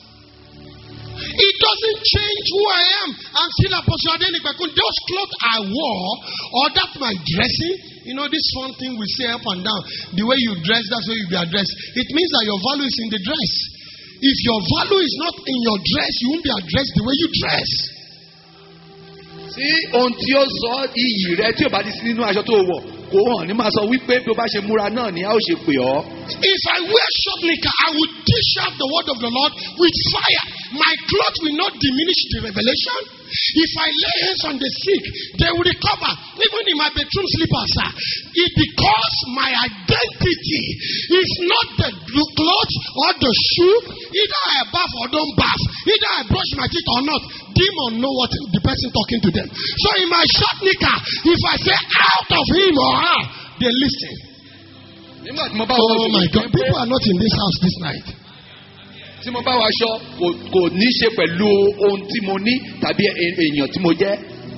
It doesn't change who I am. I'm still Apostle Adenipekun. Those clothes I wore, or that's my dressing. You know, this fun thing we say up and down. The way you dress, that's the way you be addressed. It means that your value is in the dress. If your value is not in your dress, you won't be addressed the way you dress. Sí ohun tí ó sọ iyì rẹ tí ò bá ti sí nínú aṣọ tó wọ̀ kò hàn ní máa sọ wípé bí o bá ṣe múra náà ni a ó ṣe pè ọ́. If I wear short knicker, I will dish out the word of the Lord with fire. My clothes will not diminish the revelation. If I lay hands on the sick, they will recover. Even in my bedroom slippers, sir. It's because my identity is not the clothes or the shoe. Either I bath or don't bath. Either I brush my teeth or not. Demon know what the person talking to them. So in my short knicker, if I say out of him or her, they listen. Nígbà tí mo bá Oh my God, people are not in this house this night. Tí mo bá wọ aṣọ kò ní ṣe pẹ̀lú ohun tí mo ní tàbí èèyàn tí mo jẹ́.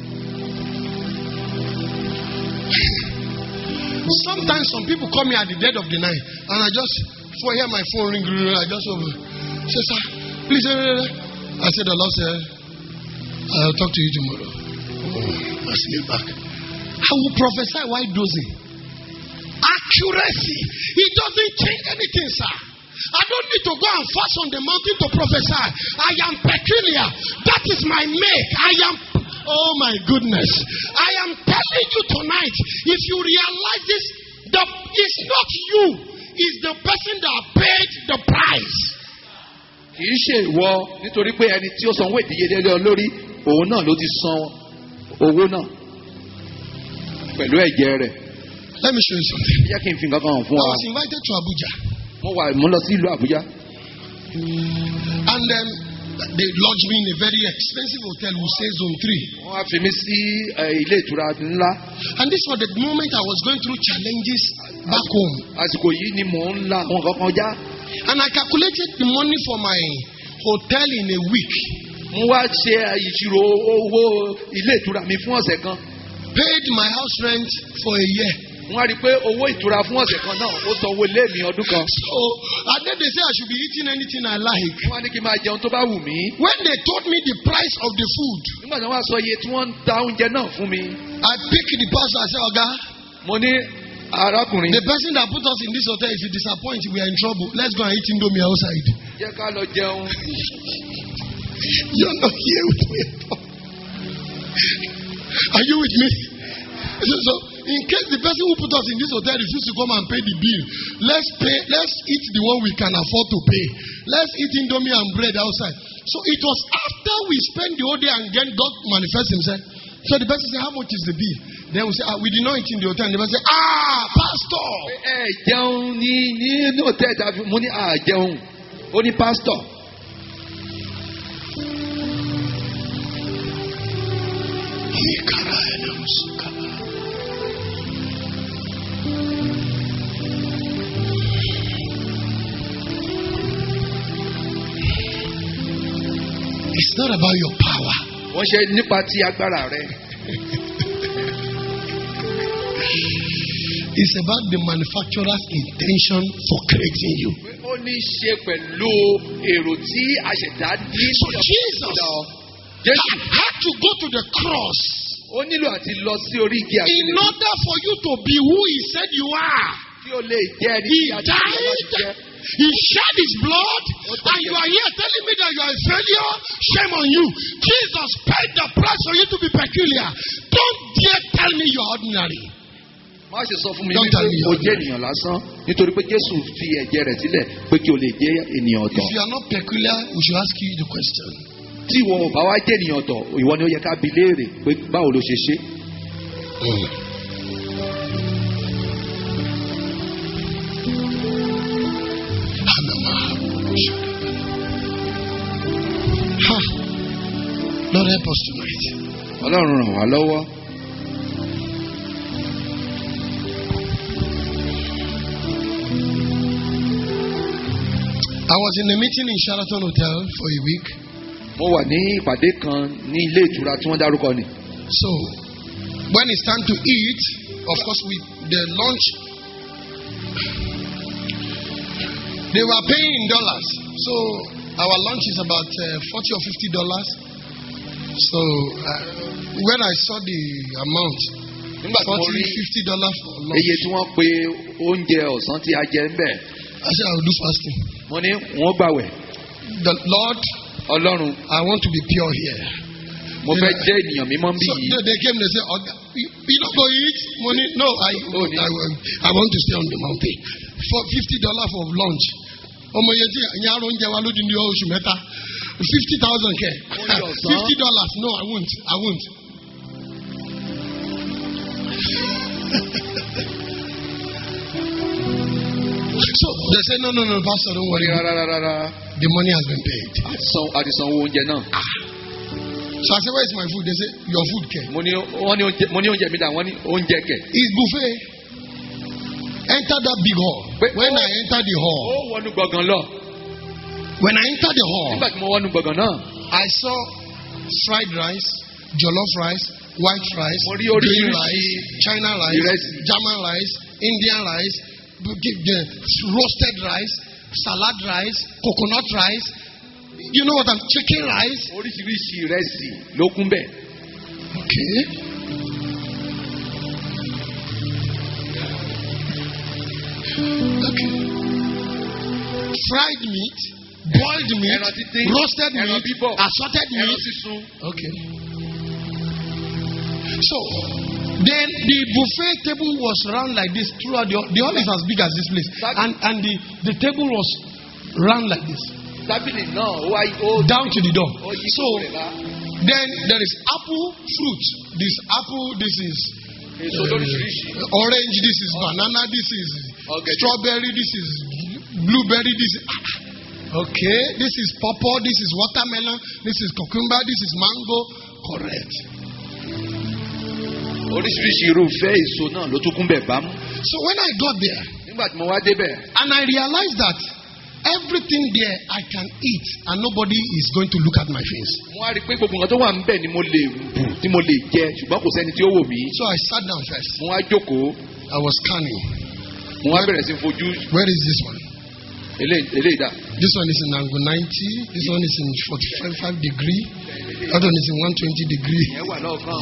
Sometimes some people call me at the dead of the night and I just hear my phone ring. I just say, sir, please. I said, the Lord said, I'll talk to you tomorrow. I sleep back. I will prophesy while dozing. Accuracy. It doesn't change anything, sir. I don't need to go and fast on the mountain to prophesy. I am peculiar. That is my make. Oh my goodness. I am telling you tonight, if you realize this, it's not you. It's the person that paid the price. Kì í ṣe ìwọ nítorí pé ẹni tí ó sanwó ìdíyelé lé ọ lórí òun náà ló ti san owó náà pẹ̀lú ẹ̀jẹ̀ rẹ̀. Let me show you something. Jẹ́ kí n fi nǹkan kan hàn fún I wa. was invited to Abuja. Mo lọ sí ìlú Àbújá. And then they lodged me in a very expensive hotel, we say Zone 3. Wọ́n á fi mí sí ilé ìtura ńlá. And this was the moment I was going through challenges back home. Àsìkò yìí ni mò ń la àwọn kankan já. And I calculated the money for my hotel in a week. Mo wá ṣe ìṣirò owó ilé ìtura mi fún ọ̀sẹ̀ kan. Paid my house rent for a year. Wọ́n á rí i pé owó ìtura fún ọ̀sẹ̀ kan náà ó san owó ilé mi ọdún kan. So, and then they say I should be eating anything I like. Wọ́n á ní kí n máa jẹun tó bá wù mí. When they told me the price of the food, Nígbà tí wọ́n á sọ iye tí wọ́n ń ta oúnjẹ náà fún mi. I picked the pastor and said, Oga, Mo ní arákùnrin. the person that put us in this hotel, if you disappoint, we are in trouble. Let's go and eat Indomie outside. Jẹ́ ká lọ jẹun. You're not here with me. Are you with me? So, in case the person who put us in this hotel refuses to come and pay the bill, let's eat the one we can afford to pay. Let's eat Indomie and bread outside. So it was after we spent the whole day and then God manifests himself. So the person said, how much is the bill? Then we say, we did not eat in the hotel. And the person said, pastor. Jẹun ní hòtẹ́ẹ̀lì tàbí mo ní jẹun. Ó ní pásítọ̀. It's not about your power. Wọ́n ṣe nípa ti agbára rẹ. It's about the manufacturer's intention for creating you. Ó ní í ṣe pẹ̀lú èrò tí àṣẹ̀dá ní. So Jesus had to go to the cross Ó nílò àti lọ sí orí igi in àgbélébùú. order for you to be who He said you are. Kí ó lè jẹ́ ẹni He tí a ti sọ láti died. jẹ́. He shed His blood, and you are here telling me that you are a failure. Shame on you. Jesus paid the price for you to be peculiar. Don't dare tell me you are ordinary. Má ṣe sọ fún mi Don't wípé tell me o you're jẹ́ ènìyàn lásán nítorí pé Jésù fi ẹ̀jẹ̀ rẹ̀ sílẹ̀ pé kí o lè jẹ́ ènìyàn ọ̀tọ̀. If you are not peculiar, we should ask you the question. Tí ìwọ ò bá wá jẹ́ ènìyàn ọ̀tọ̀, ìwọ ni ó yẹ ká bi léèrè pé báwo ló ṣe ṣe. Lord, help us tonight. Ọlọ́run ràn wá lọ́wọ́. I was in a meeting in Sheraton Hotel for a week. Mo wà ní ìpàdé kan ní ilé ìtura tí wọ́n dárúkọ ni. So, when it's time to eat, of course, the lunch, they were paying in dollars. So, our lunch is about $40 or $50. So, when I saw the amount, Nígbà tí mo rí $40, $50 for lunch, iye tí wọ́n pe oúnjẹ ọ̀sán tí a jẹ ń bẹ̀, I said, I will do fasting. mo ní wọ́n gbàwẹ̀. The Lord, Ọlọ́run, I want to be pure here. mo fẹ́ jẹ́ ènìyàn mímọ́ bí So yìí. they came, they said, you don't go eat money? No, I want to stay on the mountain. For $50 for lunch. Ọmọ yẹn tí ìyá arọ oúnjẹ wa lódì ní oṣù mẹ́ta. $50,000 kẹ. $50. No, I won't. So they say, no, Pastor, don't worry. Rárá. The money has been paid. Àti sanwó oúnjẹ náà. So I said, where is my food? They say, your food kẹ. Mo ní oúnjẹ mi dà, wọ́n ní oúnjẹ kẹ̀. It's buffet. Enter that big hall. When I enter the hall, Ó wọnú gbọ̀ngàn lọ. when I enter the hall, Nígbà tí mo wọnú gbọ̀ngàn náà, I saw fried rice, jollof rice, white rice, Mo rí green oríṣiríṣi rice, China rice, ìrẹsì. German rice, Indian rice, roasted rice, salad rice, coconut rice. You know what chicken rice. oríṣiríṣi ìrẹsì ló kún bẹ̀. Okay. Fried meat, boiled meat, Ẹran díndín, roasted ẹran meat, bíbọ̀, assorted ẹran meat. sísun. Okay. So, then the buffet table was round like this throughout the hall is as big as this place, and the table was round like this Tábìlì náà ó down to the door. yí So kúrò rẹ̀ lá. then there is apple fruit. This apple, this is Èso lóríṣiríṣi. orange, this is banana, this is strawberry, this is blueberry, this is okay. This is pawpaw, this is watermelon, this is cucumber, this is mango. Correct. Oríṣiríṣi irúfẹ́ èso náà ló tún kún bẹ̀ bámú. So when I got there, Nígbà tí mo wá débẹ̀, and I realized that everything there I can eat, and nobody is going to look at my face. mo wá rí i pé gbogbo nǹkan tó wà níbẹ̀ ni mo lè bù tí mo lè jẹ ṣùgbọ́n kò sẹ́ni tí ó wò mí. So I sat down first. Mo wá jókòó, I was scanning. mo wá bẹ̀rẹ̀ sí fojú Where is this one? eléyìí dà. This one is in angle 90. This one is in 45 degree. That one is in 120 degree. Ìyẹn wà lọ́ọ̀kan.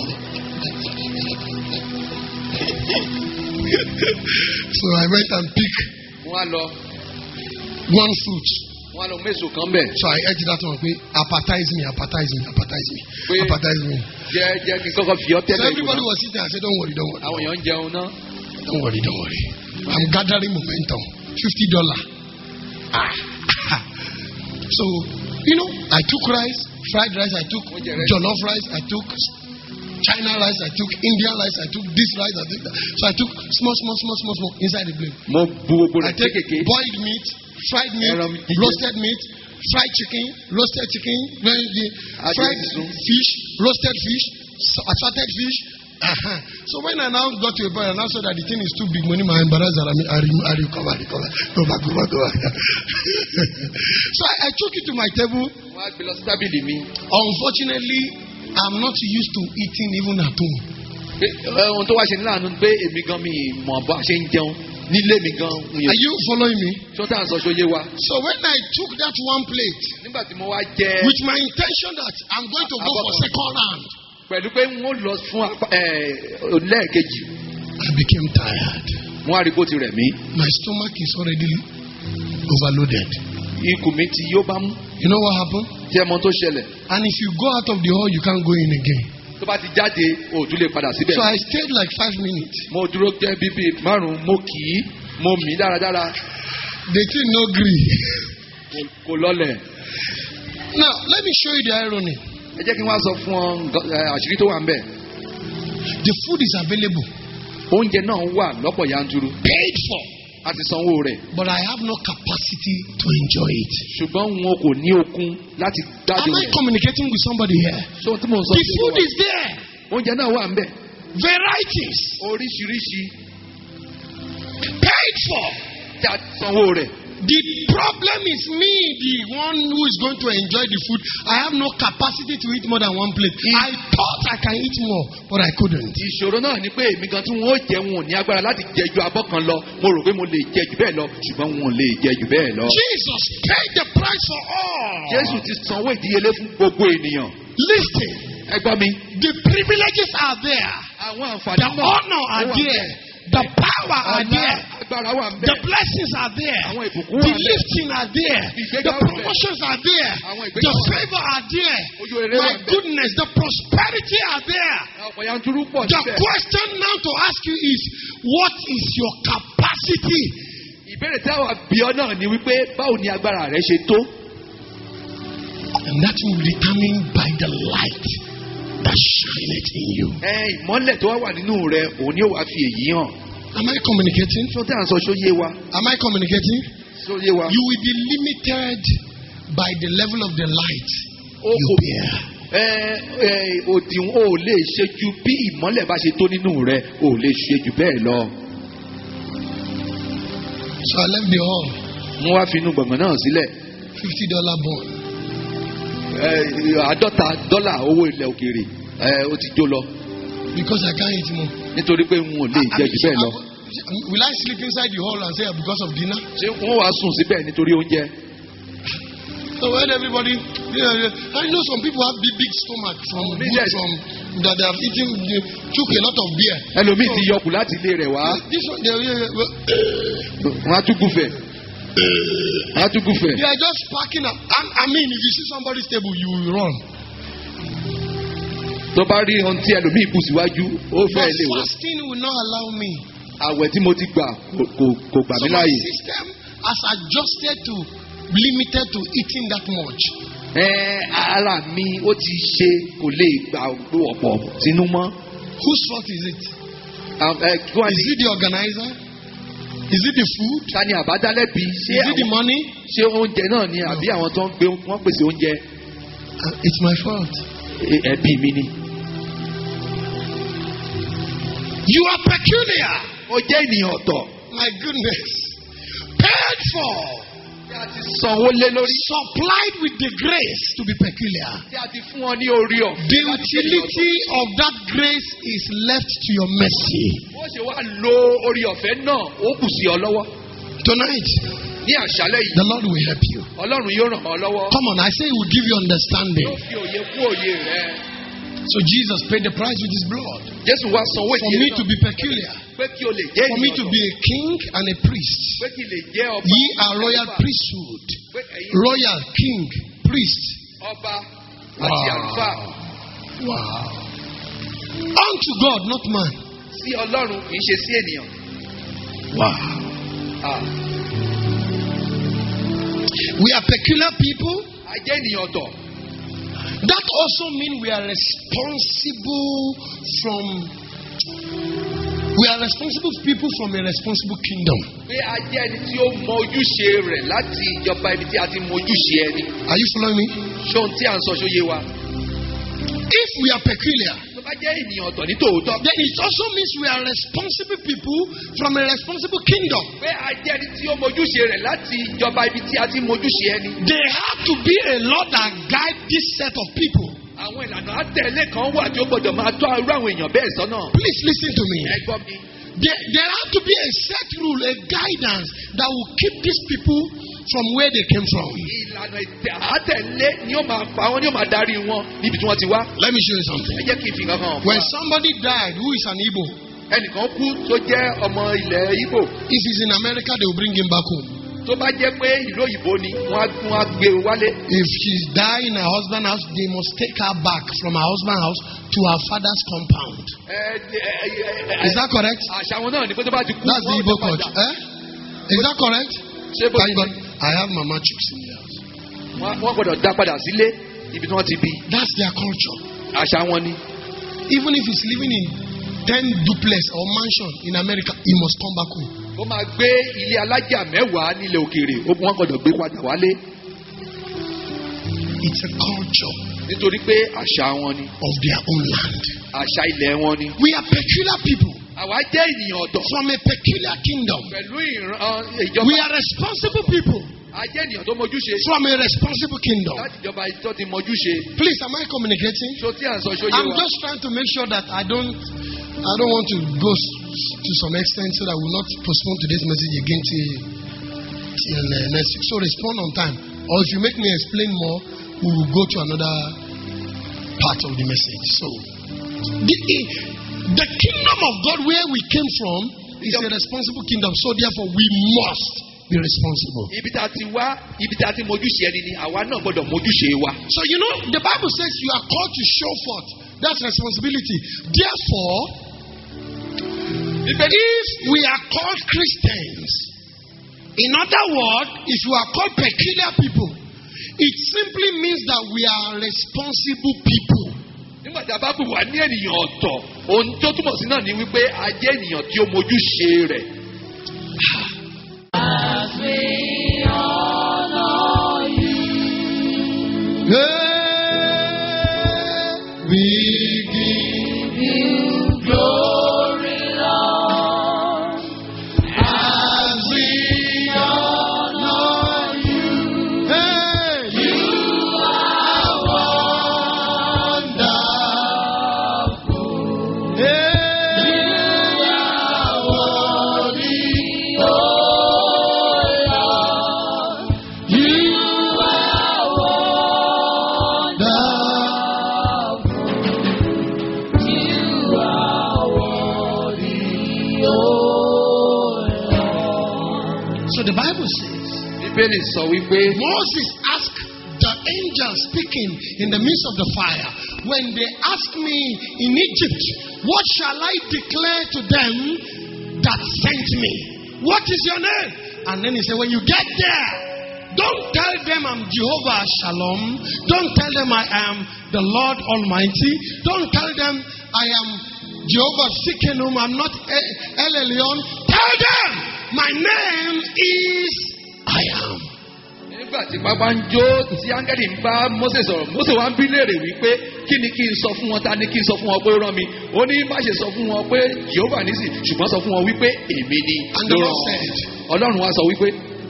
So I went and picked Mo wá lọ fruit. mo wá lọ méso kan bẹ̀. So I ate that one. Appetize me. Wait. Appetize me. Jẹ́ kí n kọ́kọ́ fi ọ́ So tẹ́lẹ̀ everybody was sitting. I said, don't worry. Àwọn èèyàn ń jẹun náà. Don't worry. I'm gathering momentum. $50. So, I took rice, fried rice, I took jollof rice, I took China rice, I took Indian rice, I took this rice, I took that. So I took small inside the plate. Mo bu gbogbo I rẹ̀ take kékèké. boiled meat, fried meat, roasted meat, fried chicken, roasted chicken, fried fish, roasted fish, assorted fish. So when I now got to a point and I saw that the thing is too big, money, my embarrassed, I recover. Go back. So I took it to my table. Mo wá gbé lọ sí tábìlì mi. Unfortunately, I'm not used to eating even at home. Ohun tó wá ṣe ní láàánú pé èmi gan mi mọ̀ bá ṣe ń jẹun nílé mi gan. Are you following me? Ṣé tá à ń sọ ṣóyé wa? So when I took that one plate, Nígbà tí mo wá jẹ with my intention that I'm going to go for second round, pẹ̀lú pé wọ́n lọ fún lẹ́ẹ̀kejì, I became tired. wọ́n á rí bó ti rẹ̀ mí. My stomach is already overloaded. Ikùn mi ti yó bá mú. You know what happened? Tí ẹ mọ tó ṣẹlẹ̀. And if you go out of the hall, you can't go in again. Tó bá ti jáde, o ò tún lè padà síbẹ̀. So I stayed like 5 minutes. Mo dúró jẹ́ bíbí 5, mo kì í, mo mì í dáradára. The thing no gree. Kò lọlẹ̀. Now, let me show you the irony. Ẹ jẹ́ kí n wá sọ fún ọ àṣírí tó wà ń bẹ̀. The food is available, Oúnjẹ náà wà lọ́pọ̀ yanturu. paid for, A ti sanwó rẹ̀. but I have no capacity to enjoy it. Ṣùgbọ́n wọn kò ní okun láti Am gbádùn I rẹ̀. communicating with somebody here? Ṣé ohun tí mò ń sọ The sí food wa? is there, Oúnjẹ náà wà ń bẹ̀. varieties, Oríṣiríṣi paid for. tí a ti sanwó rẹ̀. The problem is me, the one who is going to enjoy the food. I have no capacity to eat more than one plate. I thought I can eat more, but I couldn't. Ìṣòro náà ni pé èmi gan tí wọn ó jẹ wọn ò ní agbára láti jẹ ju abọ́ kan lọ. Mo rò pé mo lè jẹ jù bẹ́ẹ̀ lọ, ṣùgbọ́n wọn ò lè jẹ jù bẹ́ẹ̀ lọ. Jesus paid the price for all. Jésù ti sanwó ìdíyelé fún gbogbo ènìyàn. Listen, Ẹ gbọ́ mi. the privileges are there. Àwọn àǹfààní The náà honor are ó wà there. bẹ́ẹ̀. The power are Ọ̀nà there. agbára wà ń The bẹ̀. blessings are there. Àwọn ìbùkún The wà ń bẹ̀. lifting are there. The promotions are there. The favor are there. Ojú rere wà My ń bẹ̀. goodness, the prosperity are there. Ọ̀pọ̀ yanturu pọ̀ The síbẹ̀. question now to ask you is, what is your capacity? Ìbéèrè tí àwọn àbíọ́ náà ni wípé báwo ni agbára rẹ ṣe tó? And that will be determined by the light that shineth in you. Ìmọ́lẹ̀ tó wá wà nínú rẹ òun ni ó wàá fi èyí hàn. Am I communicating? Ṣé o tẹ́ à ń sọ ṣó yé wa? Am I communicating? Ṣó yé wa? You will be limited by the level of the light you bear. Òdiwọ̀n ò lè ṣe ju bí ìmọ́lẹ̀ bá ṣe tó nínú rẹ ò lè ṣe jù bẹ́ẹ̀ lọ. So I left the hall, Wọ́n wá fi inú gbọ̀ngàn náà sílẹ̀. $50 bond. $50 owó ilẹ̀ òkèèrè ó ti jó lọ Because I can't eat more. nítorí pé wọn ò lè jẹ jù bẹ́ẹ̀ lọ. Will I sleep inside the hall and say because of dinner? Ṣé wọ́n wá sùn síbẹ̀ nítorí oúnjẹ? So when everybody, I know some people have big stomach from that they have eaten, they took a lot of beer. Ẹlòmíì ti yọkù láti ilé rẹ̀ wá. This one, Wọ́n á tún gúfẹ̀. Wọ́n á tún gúfẹ̀. they are just packing up. I mean, if you see somebody's table, you will run. Tó bá rí ohun tí ẹlòmíì bù síwájú, ó But fẹ́ lè wọ. fasting will not allow me. Àwẹ̀ tí mo ti gbà kò gbà So mí my láàyè. system has adjusted to limited to eating that much. Ara mi ó ti ṣe kò lè gbà ọ̀pọ̀ sínú mọ́. Whose fault is it? Kí wọ́n Is it the organizer? Is it the food? ta ni àbádálẹ́bi? Ṣé Is it the money? ṣé oúnjẹ náà ni àbí àwọn tó ń gbé wọ́n pèsè oúnjẹ? It's my fault. Ẹbí mi ni. You are peculiar. Ó jẹ́ ènìyàn ọ̀tọ̀. My goodness. Paid for. Tí a ti sanwó lé lórí. Supplied with the grace to be peculiar. Tí a ti fún ọ ní orí ọ̀fẹ́. The utility of that grace is left to your mercy. Wọ́n ṣe wá lo orí ọ̀fẹ́ náà ó kù sí ọ lọ́wọ́. Tonight, Ní àṣálẹ́ yìí, the Lord will help you. Ọlọ́run yóò ràn ọ́ lọ́wọ́. Come on, I say He will give you understanding. Yóò fi òye kú òye rẹ. So Jesus paid the price with His blood Jésù wá sanwó for ìdíyelé me náà. to be peculiar, Pé kí o lè jẹ́ for me ènìyàn to ọ̀tọ̀. be a king and a priest. Pé kí lè jẹ́ ọba. Ye are royal priesthood, Pé ẹ̀yin royal king, priest. ọba àti àlùfáà. Wow. Unto God, not man. Sí Ọlọ́run kì í ṣe sí ènìyàn. Wow. Ah, We are peculiar people. a jẹ́ ènìyàn ọ̀tọ̀. That also means we are responsible people from a responsible kingdom. Pé a jẹ́ ẹni tí ó mọ ojúṣe rẹ̀ láti ìjọba ibi tí a ti mọ ojúṣe ẹni. Are you following me? Ṣé ohun tí à ń sọ ṣó yé wa? If we are peculiar, Tó bá jẹ́ ènìyàn ọ̀tọ̀ ní tòótọ́. then it also means we are responsible people from a responsible kingdom. Pé a jẹ́ ẹni tí ó mọ ojúṣe rẹ̀ láti ìjọba ibi tí a ti mọ ojúṣe ẹni. There have to be a law that guide this set of people. A Àwọn ìlànà àtẹ̀lé kan wà tí ó gbọ́dọ̀ máa tọ́ irú àwọn èèyàn bẹ́ẹ̀ sọ́nà. Please listen to me. Ẹ gbọ́ mi. There have to be a set rule, a guidance that will keep these people from where they came from. Ìlànà àtẹ̀lé ni ó máa fà wọ́n, ni ó máa darí wọn níbi tí wọ́n ti wá. Let me show you something. Ẹ jẹ́ kí n fi nǹkan kan hàn fún When wa. somebody died who is an Igbo, Ẹnìkan kú tó jẹ́ ọmọ ilẹ̀ Ìgbò. if he's in America, they will bring him back home. Tó bá jẹ́ pé ìlú òyìnbó ni wọ́n á gbé e wálé. If she's dying in her husband's house, they must take her back from her husband's house to her father's compound. Is that correct? Àṣà wọn náà ni pé tó bá ti kú. That's the Igbo culture. Is that correct? Ṣé bó Thank ti God. I have mama chicks in the house. wọ́n gbọ́dọ̀ dá padà sílé ibi tí wọ́n ti bí. That's their culture. Àṣà wọn ni. Even if he's living in 10 duplex or mansion in America, he must come back home. Ó máa gbé ilé alájà 10 nílẹ̀ òkèèrè, wọ́n gbọ́dọ̀ gbé padà wálé. It's a culture Nítorí pé àṣà wọn ni. of their own land. Àṣà ilẹ̀ wọn ni. We are peculiar people Àwa jẹ́ ènìyàn ọ̀dọ̀. from a peculiar kingdom. Pẹ̀lú ìjọba. We are responsible people A jẹ́ ènìyàn tó mojúṣe. from a responsible kingdom. Láti ìjọba tó ti mojúṣe. Please, am I communicating? Ṣó tí à ń sọ ṣó yé I'm wa. just trying to make sure that I don't want to go to some extent so that I will not postpone today's message again till next week. So respond on time. Or if you make me explain more, we will go to another part of the message. So the kingdom of God where we came from is a responsible kingdom. So therefore we must be responsible. Ibi tá a ti wá, ibi tá a ti mojúṣe ẹni ni àwa náà gbọ́dọ̀ mojúṣe wa. So you know the Bible says you are called to show forth. That's responsibility. Therefore, if we are called Christians, in other words, if you are called peculiar people, it simply means that we are responsible people. Nígbà tí a bá pè wá ní ènìyàn ọ̀tọ̀, ohun tó túmọ̀ sí náà ni wípé a jẹ́ ènìyàn tí ó mojúṣe rẹ̀. We give you glory, Lord, as we honor you. Hey, you are wonderful. Hey, you are worthy, oh Lord. You are wonderful. So the Bible says, Bíbélì sọ wípé Moses asked the angel speaking in the midst of the fire, when they asked me in Egypt, what shall I declare to them that sent me? What is your name? And then he said, when you get there, don't tell them I'm Jehovah Shalom. Don't tell them I am the Lord Almighty. Don't tell them I am Jehovah Sikenum. I'm not El Elyon. Tell them my name is I am. nígbà tí pápá ń jó tí áńgẹ́lì ń bá Mósè sọ̀rọ̀, Mósè wá ń bí léèrè wípé kí ni kí n sọ fún wọn, ta ni kí n sọ fún wọn pé ó rán mi. Ó ní má ṣe sọ fún wọn pé Jèhófà nísì, ṣùgbọ́n sọ fún wọn wípé èmi ni And the ló Lord rán. said, Ọlọ́run wá sọ wípé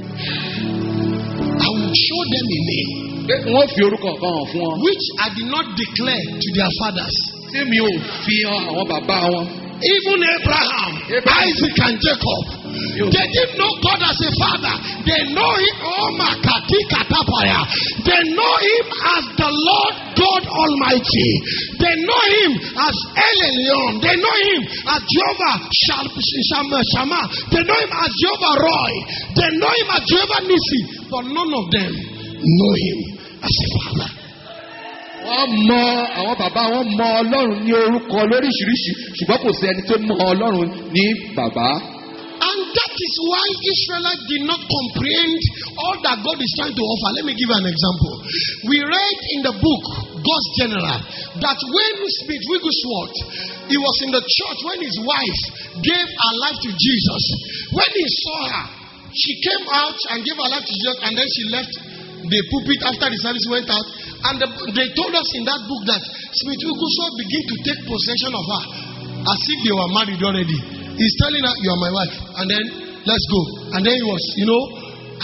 I will show them a name pé wọ́n fi orúkọ kan hàn fún wọn which I did not declare to their fathers. tí mi ò fi hàn àwọn bàbá wọn. Even Abraham, Isaac, and Jacob, they didn't know God as a father. They know him, oh Makati Katapaya. They know him as the Lord God Almighty. They know him as El Elyon. They know him as Jehovah Shammah. They know him as Jehovah Roy. They know him as Jehovah Nissi. But none of them know him as a father. Wọ́n mọ àwọn bàbá wọn mọ Ọlọ́run ní orúkọ lóríṣiríṣi, ṣùgbọ́n kò sí ẹni tó mọ Ọlọ́run ní bàbá. And that is why Israelites did not comprehend all that God is trying to offer. Let me give you an example. We read in the book, God's General, that when Smith Wigglesworth, he was in the church when his wife gave her life to Jesus. When he saw her, she came out and gave her life to Jesus, and then she left the pulpit after the service went out. And they told us in that book that Smith Wigglesworth began to take possession of her as if they were married already. He's telling her, you are my wife. And then, let's go. And then he was,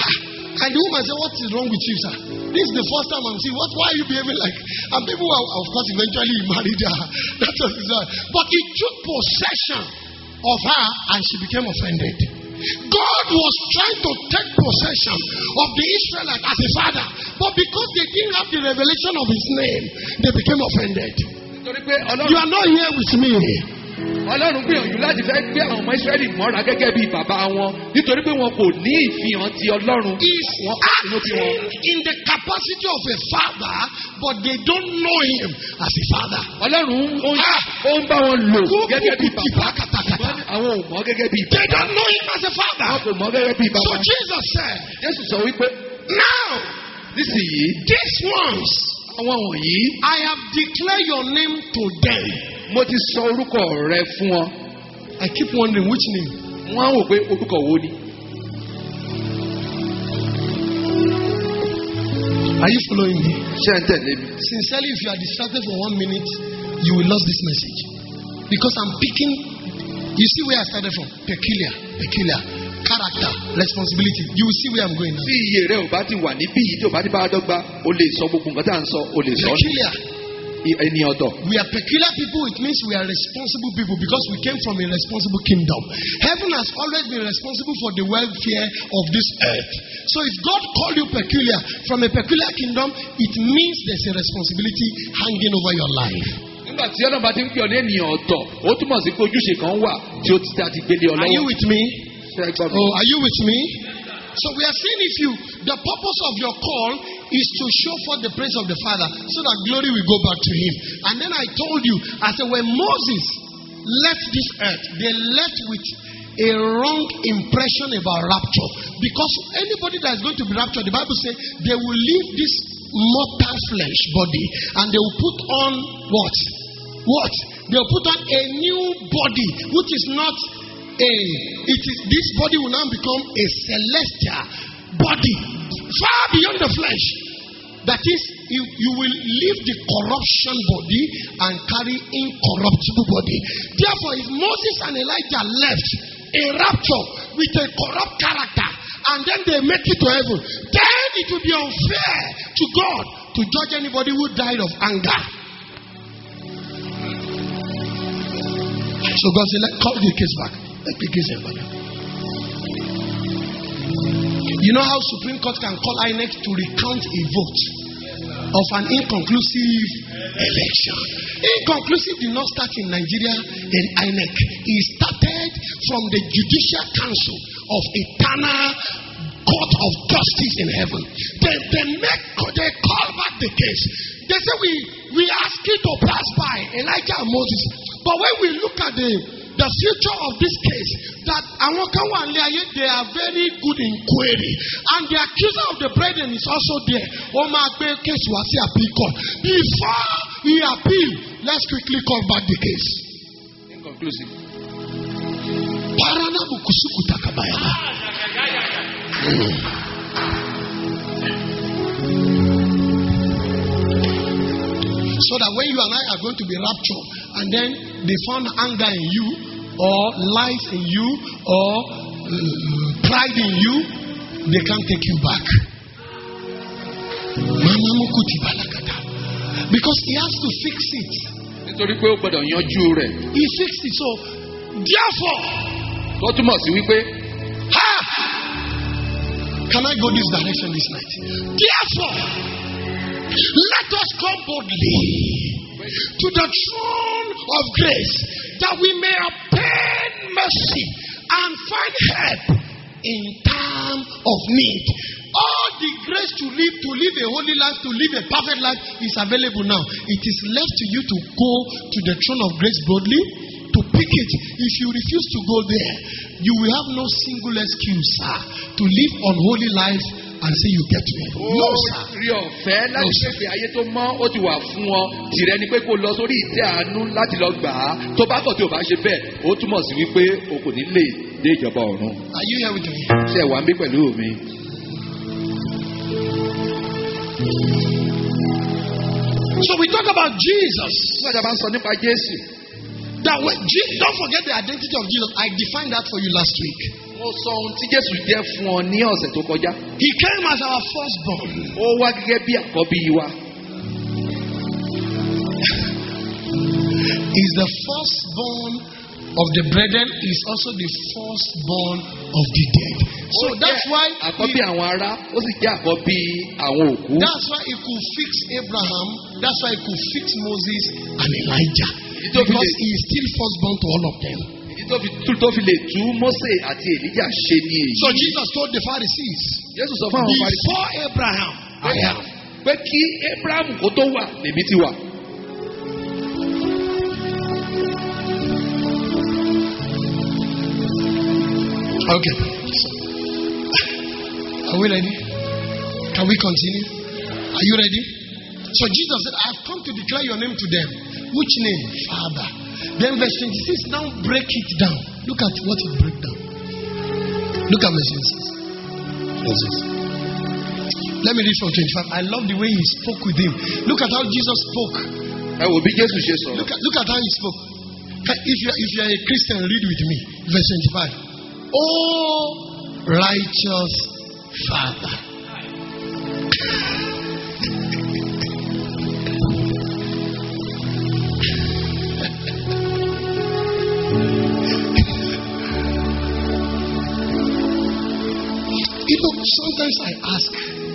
And the woman said, what is wrong with you, sir? This is the first time I'm seeing. Why are you behaving like? And people were, of course, eventually he married her. That was his wife. But he took possession of her and she became offended. God was trying to take possession of the Israelites as a father. But because they didn't have the revelation of his name, they became offended. You are not here with me. Ọlọ́run gbìyànjú láti fẹ́ gbé àwọn ọmọ Ísírẹ́lì mọ́ra gẹ́gẹ́ bí bàbá wọn nítorí pé wọn kò ní ìfihàn ti Ọlọ́run. Is acting in the capacity of a father, but they don't know him as a father. Ọlọ́run ó ń bá wọn lò gẹ́gẹ́ bí bàbá. Àwọn ò mọ̀ gẹ́gẹ́ bí bàbá. They don't know him as a father. Wọn kò mọ̀ gẹ́gẹ́ bí bàbá. So Jesus said, Jésù sọ wípé now, nísìnyí these ones, àwọn wọ̀nyí I have declared your name to them. mo ti sọ orúkọ rẹ fún wọn. I keep wondering which name. Wọ́n á wò pé orúkọ wo ni. Are you following me? Ṣé ẹ ń tẹ̀lé mi? Sincerely, if you are distracted for 1 minute, you will lose this message. Because I'm picking, you see where I started from? Peculiar, character, responsibility. You will see where I'm going now. Bí iye rẹ ò bá ti wà níbí yìí tí ò bá ti bá a dọ́gba, o lè sọ gbogbo nǹkan tá à ń sọ, o lè sọ. Peculiar. Ẹni ọ̀tọ̀. We are peculiar people. It means we are responsible people because we came from a responsible kingdom. Heaven has always been responsible for the welfare of this earth. So if God called you peculiar from a peculiar kingdom, it means there's a responsibility hanging over your life. Nígbà tí Ọlọ́run bá ti ń pè ọ́ ní ènìyàn ọ̀tọ̀, ó túmọ̀ sí pé ojúṣe kan wà tí ó ti dá ti gbélé ọ lọ́wọ́. Are you with me? Ṣé ẹ gbọ́ mi? Oh, are you with me? So we are saying the purpose of your call is to show forth the praise of the Father so that glory will go back to him. And then I told you, I said when Moses left this earth, they left with a wrong impression about rapture. Because anybody that is going to be raptured, the Bible says they will leave this mortal flesh body and they will put on what? What? They will put on a new body which is not this body will now become a celestial body far beyond the flesh. That is, you will leave the corruption body and carry incorruptible body. Therefore, if Moses and Elijah left a rapture with a corrupt character and then they make it to heaven, then it will be unfair to God to judge anybody who died of anger. So God said, call the case back. Let the case back. You know how Supreme Court can call INEC to recount a vote of an inconclusive election. Inconclusive did not start in Nigeria in INEC. It started from the Judicial Council of Eternal Court of Justice in heaven. They call back the case. They say we ask you to pass by Elijah and Moses. But when we look at the future of this case, that they are very good in query, and the accuser of the brethren is also there. Before we appeal, let's quickly call back the case. Inconclusive. So that when you and I are going to be raptured, and then they found anger in you, or lies in you, or pride in you, they can't take you back. Because he has to fix it. He fixed it. So, therefore, can I go this direction this night? Therefore, let us come boldly to the throne of grace, that we may obtain mercy and find help in time of need. All the grace to live a holy life, to live a perfect life is available now. It is left to you to go to the throne of grace boldly, to pick it. If you refuse to go there, you will have no single excuse, sir, to live unholy life and say you get to heaven. No, sir. Are you here with me? So we talk about Jesus. That don't forget the identity of Jesus. I defined that for you last week. Mo sọ ohun tí Jésù jẹ́ fún ọ ní ọ̀sẹ̀ tó kọjá. He came as our firstborn. Ó wá gẹ́gẹ́ bí àkọ́bí wa. Is the firstborn of the brethren, is also the firstborn of the dead. So that's why àkọ́bí àwọn ará, ó sì jẹ́ àkọ́bí àwọn òkú. That's why he could fix Abraham. That's why he could fix Moses and Elijah. Because he is still firstborn to all of them. Tó fi lè tú Mósè àti Èlíjà ṣe ní èyí. So Jesus told the Pharisees, Jésù sọ fún àwọn Farisí. before Abraham, I am. Pé kí Abraham kó tó wà, lèmi ti wà. Okay. Are we ready? Can we continue? Are you ready? So Jesus said, I've come to declare your name to them. Which name? Father. Then verse 26, now break it down. Look at what it break down. Look at verse 26. Let me read from 25. I love the way he spoke with him. Look at how Jesus spoke. Look at how he spoke. If you're a Christian, read with me. Verse 25. Oh, righteous Father. Sometimes I ask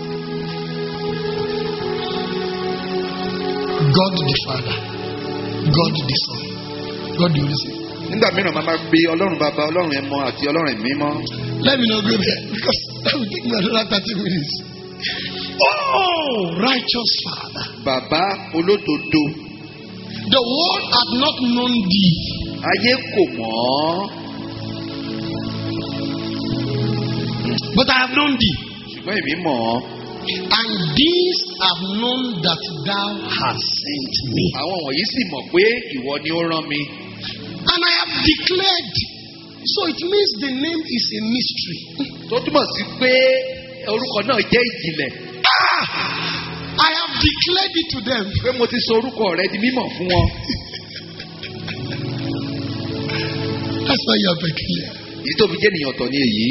God the Father, God the Son, God the Holy Spirit. Nígbà mìíràn máa máa pe Ọlọ́run bàbá, Ọlọ́run ẹ̀mọ́ àti Ọlọ́run ẹ̀mí mímọ́. Let me not go there because that will take me another 30 minutes. Oh, righteous Father. Bàbá olódodo. The world had not known thee. Ayé kò mọ̀. But I have known thee. Ṣùgbọ́n èmi mọ̀. And these have known that thou hast sent me. Àwọn wọ̀nyí sì mọ̀ pé ìwọ ni ó rán mi. And I have declared. So it means the name is a mystery. Tó túmọ̀ sí pé orúkọ náà jẹ́ ìjìnlẹ̀. I have declared it to them. Pé mo ti sọ orúkọ rẹ di mímọ̀ fún wọn. That's why you are peculiar. Èyí tó fi jẹ́ ènìyàn ọ̀tọ̀ ni èyí.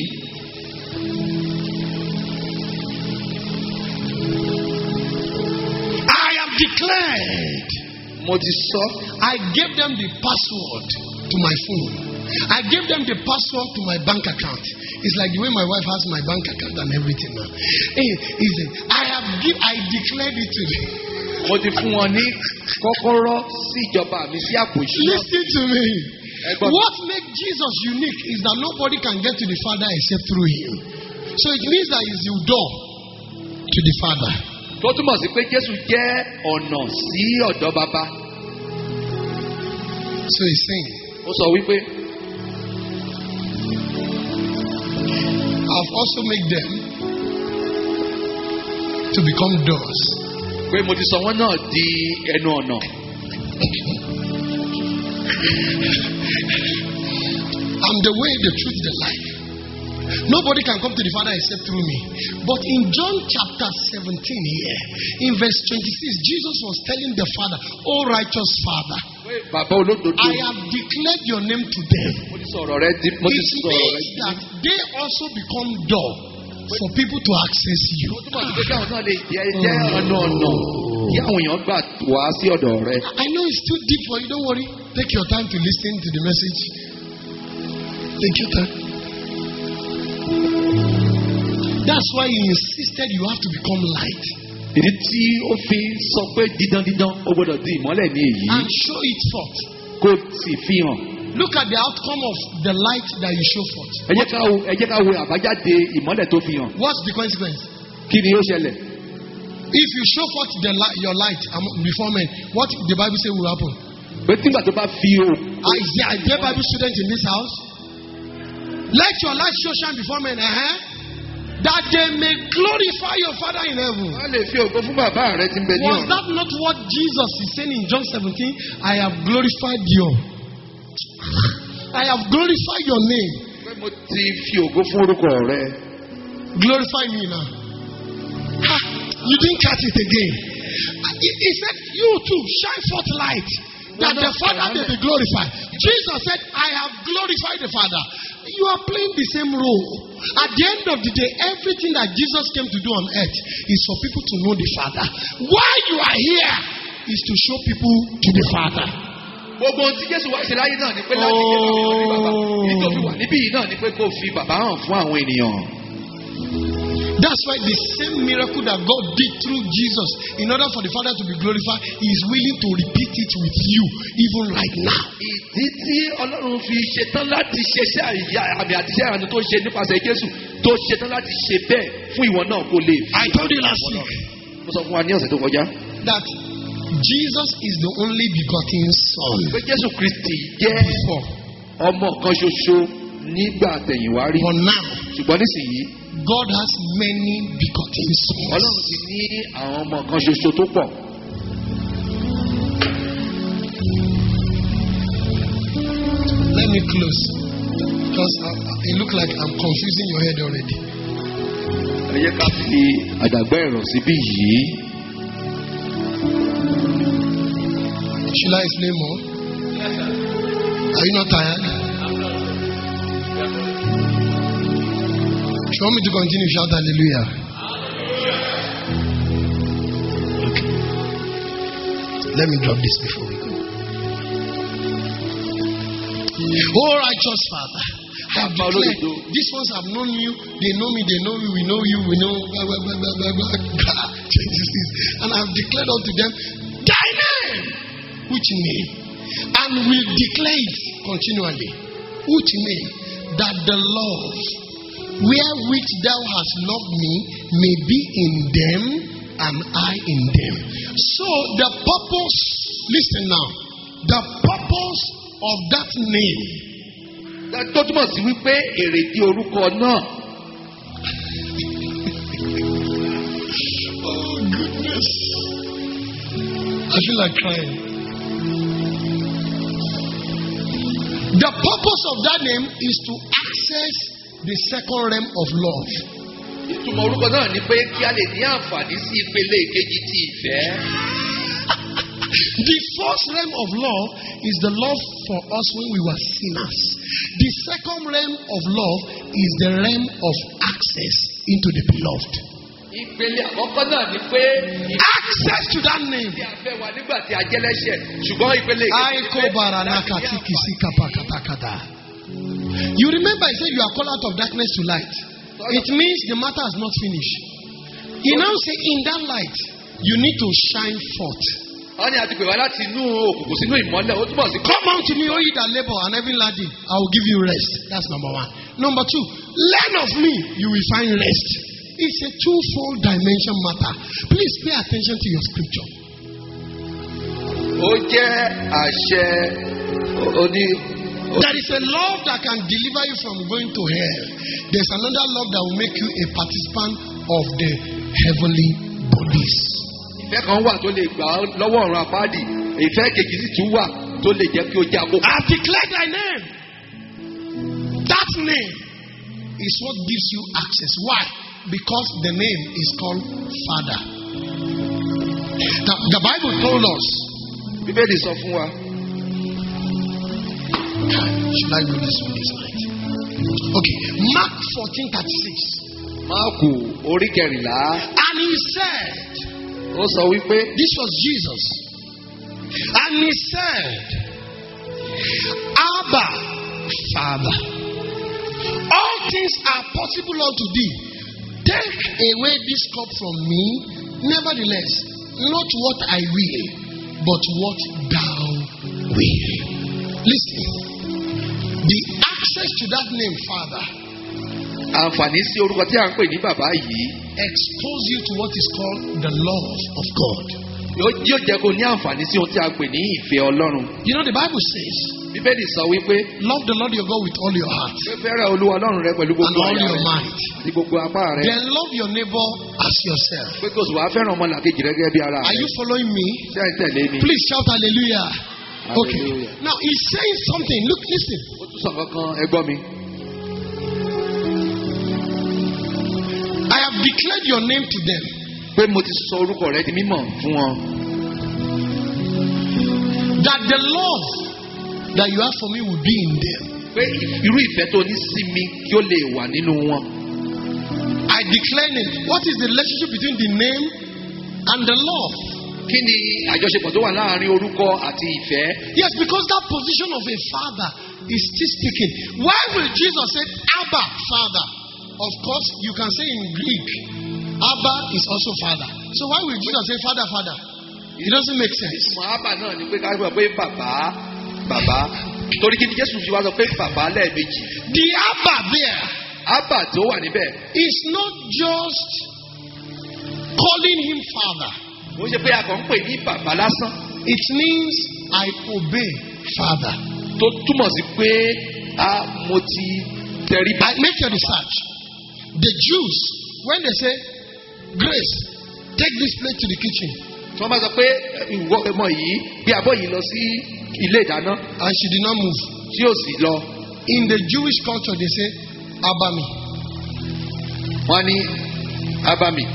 I have declared. Mo ti sọ. I gave them the password to my phone. I gave them the password to my bank account. It's like the way my wife has my bank account and everything now. I declared it to them. Mo ti fún wọn ní kọ́kọ́rọ́ sí ìjọba mi sí àpò ìṣúná. Listen to me. What makes Jesus unique is that nobody can get to the Father except through him. So it means that he's the door to the Father. Tó túmọ̀ sí pé Jésù jẹ́ ọ̀nà sí ọ̀dọ̀ bàbá. So he's saying. Ó sọ wípé. I've also made them to become doors. Pé mo ti sọ wọ́n náà di ẹnu ọ̀nà. I'm the way, the truth, the life. Nobody can come to the Father except through me. But in John chapter 17 here, in verse 26, Jesus was telling the Father, "Oh righteous Father, I have declared your name to them." It means that they also become door for people to access you. I know it's too deep for you. Don't worry. Take your time to listen to the message. Take your time. That's why he insisted you have to become light. Ìdí tí ó fi sọ pé dídán ó gbọ́dọ̀ di ìmọ́lẹ̀ ní èyí. And show it forth. Kó sì fi hàn. Look at the outcome of the light that you show forth. Ẹ jẹ́ ká wo àbájáde ìmọ́lẹ̀ tó fi hàn. What's the consequence? Kí ni ó ṣẹlẹ̀? If you show forth your light before men, what the Bible say will happen? Pé nígbà tó bá fi o. Is there Bible students in this house? Let your light so shine before men. That they may glorify your Father in heaven. Was that not what Jesus is saying in John 17? I have glorified you. I have glorified your name. Glorify me now. You didn't catch it again. He said, you too, shine forth light. That the Father may be glorified. Jesus said, I have glorified the Father. You are playing the same role. At the end of the day, everything that Jesus came to do on earth is for people to know the Father. Why you are here is to show people to the Father. Gbogbo ohun tí Jésù wá ṣe láyé náà ni pé láti jẹ́ káwọn rí bàbá. Èyí tó fi wà níbí yìí náà ni pé kó fi bàbá hàn fún àwọn ènìyàn. That's why the same miracle that God did through Jesus, in order for the Father to be glorified, He is willing to repeat it with you, even right now. Ìdí tí Ọlọ́run fi ṣetán láti ṣeṣẹ́ àmì àti iṣẹ́ ìrànú tó ṣe nípasẹ̀ Jésù tó ṣetán láti ṣe bẹ́ẹ̀ fún ìwọ náà kó lè. I told you last week. Mo sọ fún wa ní ọ̀sẹ̀ tó kọjá. That Jesus is the only begotten Son. Pé Jésù Kristi jẹ́ ọmọ kan ṣoṣo nígbà àtẹ̀yìnwá rí. For now, ṣùgbọ́n nísìnyí. God has many begotten sons. Ọlọ́run ti ní àwọn ọmọ kan ṣoṣo tó pọ̀. Let me close because it look like I'm confusing your head already. Ẹ jẹ́ ká fi àdàgbà ẹ̀rọ síbí yìí. Should I explain more? Yes, sir. Are you not tired? I'm not. If you want me to continue, shout hallelujah. Okay. Let me drop this before we go. Oh, righteous Father, I have declared, these ones have known you, they know me, we know you, we know, and I have declared unto them, thy name, which name? And will declare it continually, which name? That the love wherewith thou hast loved me may be in them and I in them. So the purpose, listen now, the purpose of that name. Tó túmọ̀ sí wípé èrèdí orúkọ náà. Oh goodness, I feel like crying. The purpose of that name is to access the second realm of love. Ìtumọ̀ orúkọ náà ni pé kí a lè ní àǹfààní sí ìpele ìkejì ti ìfẹ́. The first realm of love is the love for us when we were sinners. The second realm of love is the realm of access into the beloved. Ìpele àkọ́kọ́ náà ni pé access to that name. Tí a fẹ́ wà nígbà tí a jẹ́ lẹ́ṣẹ̀, ṣùgbọ́n ìpele You remember I said you are called out of darkness to light. It means the matter has not finished. He now say in that light you need to shine forth. Wọ́n ní àti pè wá láti inú òkùnkùn sínú ìmọ́lẹ̀, ó túbọ̀ sí. Come unto me, O ye that labor and heavy laden, I will give you rest. That's number one. Number two, learn of me, you will find rest. It's a twofold dimension matter. Please pay attention to your scripture. Ó jẹ́ àṣẹ oní. There is a love that can deliver you from going to hell. There's another love that will make you a participant of the heavenly bodies. Ìfẹ́ kan wà tó lè gbà lọ́wọ́ ọ̀run àpáàdì. Ìfẹ́ kejì sì tún wà tó lè jẹ́ kí o jẹ́ àkókò. I declare thy name. That name is what gives you access. Why? Because the name is called Father. Now, the Bible told us. Bíbélì sọ fún wa. Should I do this one this night? Okay, Mark 14:36. Máàkù orí kẹrìnlá. And he said, ó sọ wípé. This was Jesus. And he said, Abba, Father, all things are possible unto thee. Take away this cup from me. Nevertheless, not what I will, but what thou wilt. Listen. The access to that name, Father, àǹfààní sí orúkọ tí a ń pè ní bàbá yìí. expose you to what is called the love of God. Yóò jẹ́ kó ní àǹfààní sí ohun tí a pè ní ìfẹ́ Ọlọ́run. You know the Bible says. Bíbélì sọ wípé. Love the Lord your God with all your heart. Fẹ́ràn Olúwa Ọlọ́run rẹ pẹ̀lú gbogbo àyà rẹ. And all your might. Àti gbogbo apá rẹ. Then love your neighbor as yourself. Pé kò sì wá fẹ́ràn ọmọlàkejì rẹ gẹ́gẹ́ bí ara rẹ. Are you following me? Ṣé ẹ tẹ̀lé mi? Please shout hallelujah. Okay. Now he's saying something. Look, listen. Ó tún sọ kankan, ẹ gbọ́ mi. I have declared your name to them. Pé mo ti sọ orúkọ rẹ di mímọ̀ fún wọn. That the love that you have for me will be in them. Pé irú ìfẹ́ tó ní sí mi kí ó lè wà nínú wọn. I declare name. What is the relationship between the name and the love? Kí ni àjọṣepọ̀ tó wà láàárín orúkọ àti ìfẹ́? Yes, because that position of a father is still speaking. Why will Jesus say Abba, Father? Of course, you can say in Greek, Abba is also father. So why will Jesus say Father, Father? It doesn't make sense. Ìtumọ̀ Abba náà ni pé ká gbọ́ pé bàbá. Torí kí ni Jésù fi wá sọ pé bàbá lẹ́ẹ̀mejì? The Abba there Abba tó wà níbẹ̀. is not just calling him Father. Ó ṣe pé a kàn ń pè ní bàbá lásán. It means I obey Father. Tó túmọ̀ sí pé mo ti tẹríba. Make your research. The Jews, when they say, Grace, take this plate to the kitchen. Tí wọ́n bá sọ pé ìwọ ọmọ yìí gbé abọ́ yìí lọ sí ilé ìdáná. And she did not move. Tí ò sì lọ. In the Jewish culture, they say, Abami. Wọ́n ní Abami.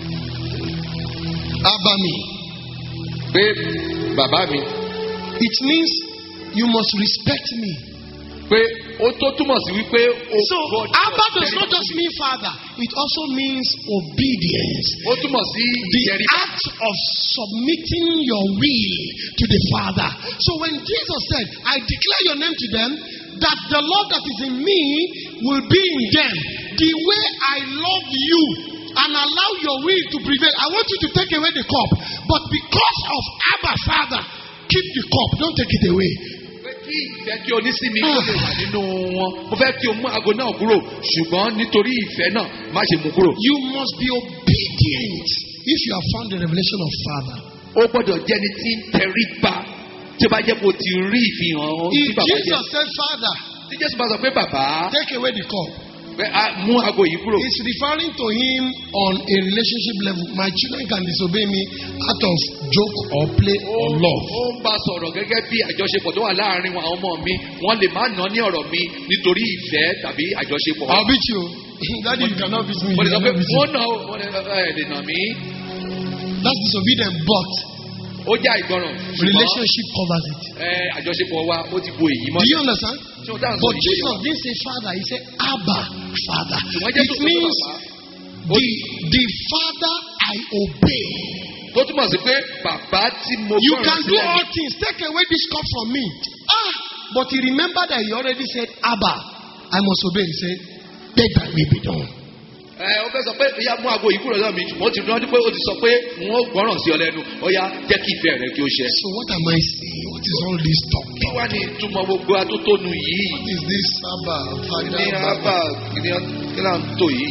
Abami. Pé bàbá mi. It means you must respect me. Pé ó tó túmọ̀ sí wípé o. So Abba does not just mean father, it also means obedience. Ó túmọ̀ sí the act of submitting your will to the Father. So when Jesus said, I declare your name to them, that the love that is in me will be in them. The way I love you and allow your will to prevail. I want you to take away the cup. But because of Abba Father, keep the cup. Don't take it away. Kí ìfẹ́ kí o ní sí mi kó lè wà nínú wọn. Mo fẹ́ kí o mú ago náà kúrò. Ṣùgbọ́n nítorí ìfẹ́ náà, má ṣe mú kúrò. You must be obedient if you have found the revelation of Father. Ó gbọ́dọ̀ jẹ́ ní tí ń tẹríba. Tí ó bá jẹ́ kó o ti rí ìfihàn tí If bàbá jẹ́. Jesus said, Father, Tí Jésù bá sọ pé bàbá. take away the cup. Mú ago yìí kúrò. It's referring to him on a relationship level. My children can disobey me out of joke or play or love. Ó ń bá sọ̀rọ̀ gẹ́gẹ́ bí àjọṣepọ̀ tó wà láàárín àwọn ọmọ mi. Wọ́n lè má ná ní ọ̀rọ̀ mi nítorí ìfẹ́ tàbí àjọṣepọ̀. I'll beat you. Daddy, you cannot beat me. Mo lè sọ pé You cannot beat me. wọ́n náà lè nà mí. That's disobedient, but Ó jẹ́ àìgbọràn. relationship covers it. Àjọṣepọ̀ wa ó ti bo èyí mọ́. Do you understand? Ṣé o dáhùn But sọ Jesus didn't say Father, he said Abba, Father. Ṣùgbọ́n Jésù It sọ pé means bàbá. the Father I obey. Tó túmọ̀ sí pé bàbá tí mo You gbọ́ràn can sí do lẹ́nu. all things. Take away this cup from me. But he remembered that he already said Abba, I must obey. He said, let thy will be done. Ó fẹ́ sọ pé ìyá mú ago yìí kúrò lọ́wọ́ mi ṣùgbọ́n ó ti rántí pé ó ti sọ pé wọ́n ó gbọ́ràn sí ọ lẹ́nu. Ó yá jẹ́ kí ìfẹ́ rẹ kí ó ṣẹ. So what am I saying? What is all this talk? Kí wá ní ìtumọ̀ gbogbo atótónu yìí? What is this Abba, Father? Ní Abba kí là ń tò yìí?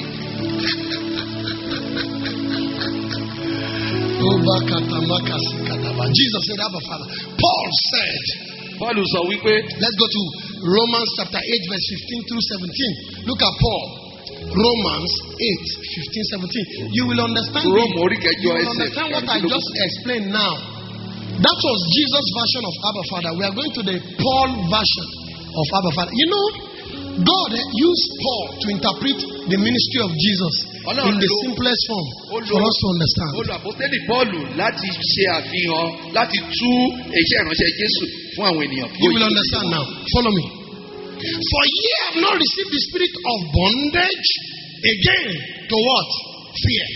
Jesus said, Abba, Father. Paul said, Paul sọ wípé. Let's go to Romans chapter 8, verse 15 through 17. Look at Paul. Romans 8, 15, 17. You will understand. You will understand what I just explained now. That was Jesus' version of Abba Father. We are going to the Paul version of Abba Father. You know, God used Paul to interpret the ministry of Jesus in the simplest form for us to understand. Olùapọ́sítélì Pọ́ọ̀lù láti ṣe àfihàn láti tú iṣẹ́ ìránṣẹ́ Jésù fún àwọn ènìyàn. You will understand now. Follow me. For ye have not received the spirit of bondage again to what? Fear.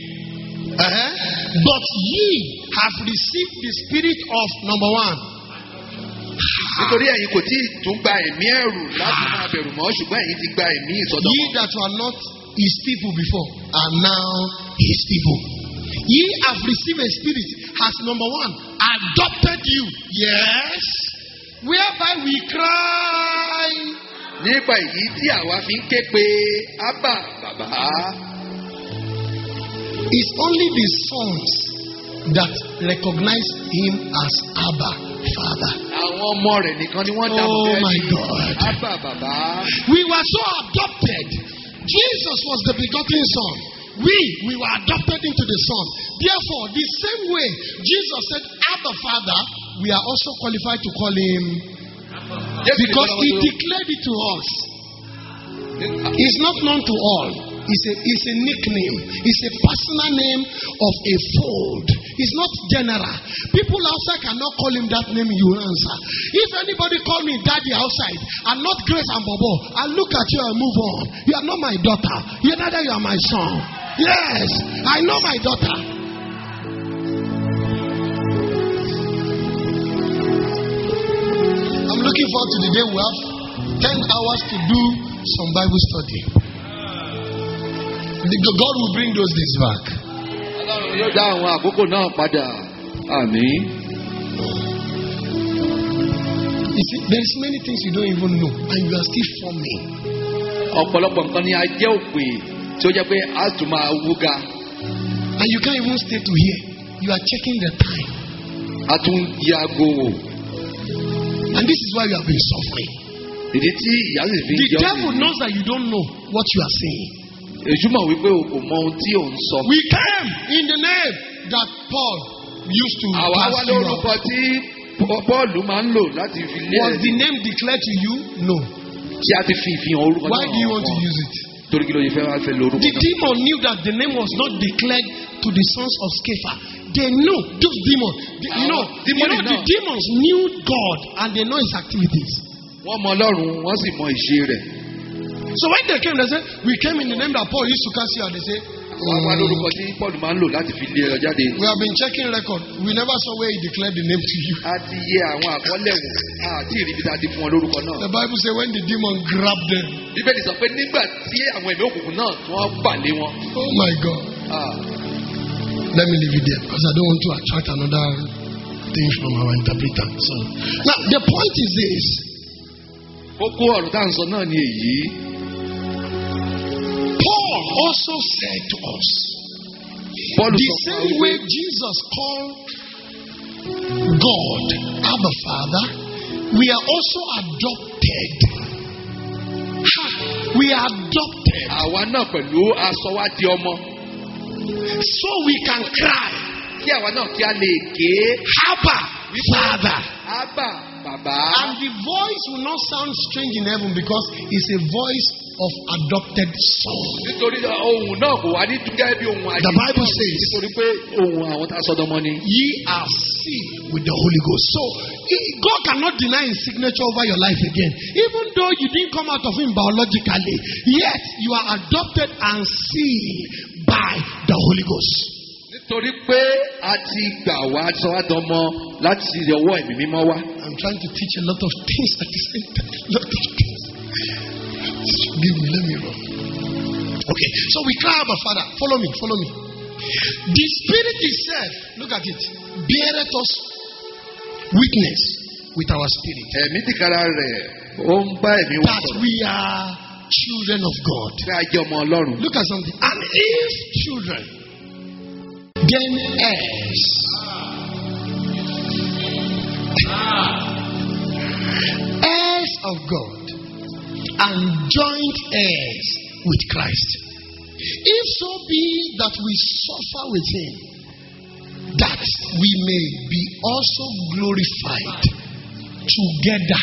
But ye have received the spirit of number one. Nítorí ẹ̀yin kò tí ì tún gba ẹ̀mí ẹ̀rù láti máa bẹ̀rù mọ́ ṣùgbọ́n ẹ̀yin ti gba ẹ̀mí ìsọdọ̀kan. Ye that were not his people before are now his people. Ye have received a spirit as number one adopted you. Yes. Whereby we cry. Nípa èyí tí àwa fi ń ké pe Abba bàbá. It's only the sons that recognize him as Abba Father. Àwọn ọmọ rẹ̀ nìkan ni wọ́n dàbọ̀ Oh my God. Abba bàbá. We were so adopted. Jesus was the begotten son. We were adopted into the son. Therefore, the same way Jesus said Abba Father, we are also qualified to call him because he declared it to us. It's not known to all. It's a nickname. It's a personal name of a fold It's not general. People outside cannot call him that name, you will answer. If anybody call me daddy outside and not Grace and Bobo, I look at you and move on. You are not my daughter. Neither you are my son. Yes, I know my daughter. I'm looking forward to the day we have 10 hours to do some Bible study. God will bring those days back. Yóò dá àwọn àkókò náà padà. Àmín. You see, there is many things you don't even know, and you are still forming. Ọ̀pọ̀lọpọ̀ nǹkan ni a jẹ́ òpè tí ó jẹ́ pé a tún máa wúga. And you can't even stay to hear. You are checking the time. A tún yàgò wò. And this is why you have been suffering. Ìdí tí ìyá sì fi ń The jẹ́ devil òpè. knows that you don't know what you are saying. Èṣù mọ̀ wípé o kò mọ ohun tí ò ń sọ. We came in the name that Paul used to Àwa wá cast you lórúkọ out. tí Pọ́ọ̀lù máa ń lò láti fi lé Was the name declared to you? No. tí a ti fi ìfihàn orúkọ náà. Why do you want to use it? Torí kí ló yẹ fẹ́ wá fẹ́ lórúkọ The náà. demon knew that the name was not declared to the sons of Sceva. They know those demons. The demons knew God and they know his activities. Wọ́n mọ Ọlọ́run, wọ́n sì mọ ìṣe rẹ̀. So when they came, they said, we came in the name that Paul used to cast you out. They say, Wọ́n wá lórúkọ tí Pọ́ọ̀lù máa ń lò láti fi lé ọ jáde. we have been checking record. We never saw where he declared the name to you. A ti yẹ àwọn àkọọ́lẹ̀ wò, àti ìrìbí tá a ti fún wọn lórúkọ náà. The Bible says when the demon grabbed them. Bíbélì sọ pé nígbà tí àwọn ẹ̀mí òkùnkùn náà tí wọ́n bà lé wọn. Oh my God. Let me leave it there because I don't want to attract another thing from our interpreter. So now the point is this. Kókó ọ̀rọ̀ tá à ń sọ náà ni èyí. Paul also said to us, Pọ́ọ̀lù the sọ fún same wa way wípé Jesus called God Abba Father, we are also adopted. We are adopted. àwa náà pẹ̀lú aṣọ wa di ọmọ. So we can cry, Kí àwa náà kí a lè ké. Abba Father. Ábà bàbá. And the voice will not sound strange in heaven because it's a voice of adopted son. Nítorí ohun náà kò wá ní gẹ́gẹ́ bí ohun àjèjì. The Bible says, Nítorí pé ohun àwọn tá a sọdọ̀ mọ́ ni. ye are sealed with the Holy Ghost. So God cannot deny his signature over your life again. Even though you didn't come out of him biologically, yet you are adopted and sealed by the Holy Ghost. Nítorí pé a ti gbà wá sọ wá dọmọ láti ọwọ́ ẹ̀mí mímọ́ wá. I'm trying to teach a lot of things at the same time. Lot of things. Give me, let me run. Okay, so we cry, Abba Father. Follow me, follow me. The Spirit itself, look at it, beareth us witness with our spirit Ẹ̀mí tìkára rẹ̀ ó ń bá ẹ̀mí wá that sọ̀rọ̀. we are children of God. Pé a jẹ́ ọmọ Ọlọ́run. Look at something. And if children, then heirs. Heirs of God and joint heirs with Christ. If so be that we suffer with him, that we may be also glorified together.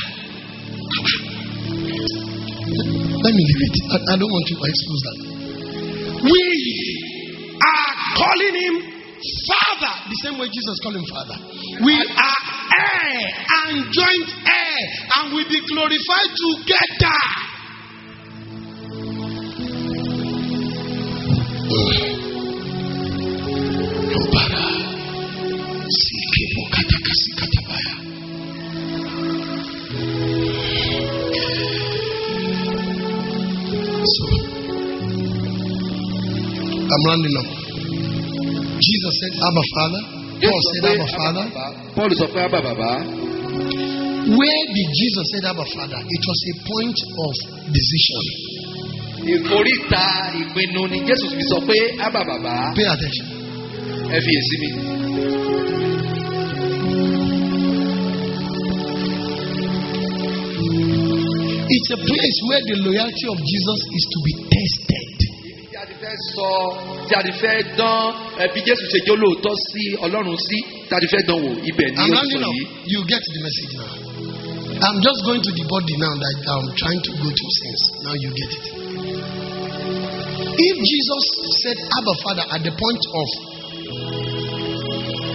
Let me leave it. I don't want to expose that. We are calling him Father, the same way Jesus called him Father. We are heir and joint heir, and we be glorified together. So, I'm rounding up. Jesus said, Abba Father. Paul said, Abba Father. Paul sọ pé Ábà bàbá. Where did Jesus say Abba Father? It was a point of decision. Ìkórìtà ìpinnu ni Jésù fi sọ pé Ábà bàbá. Pay attention. Ẹ fi èsì mi. It's a place where the loyalty of Jesus is to be tested. Tí a ti fẹ́ sọ, tí a ti fẹ́ dán ẹbí Jésù ṣe jẹ́ olóòótọ́ sí Ọlọ́run sí, tí a ti fẹ́ dán wò ibẹ̀ ni I'm ó rounding sọ up. yìí. You get the message now. I'm just going to the body now that I'm trying to go to sense. Now you get it. If Jesus said Abba Father at the point of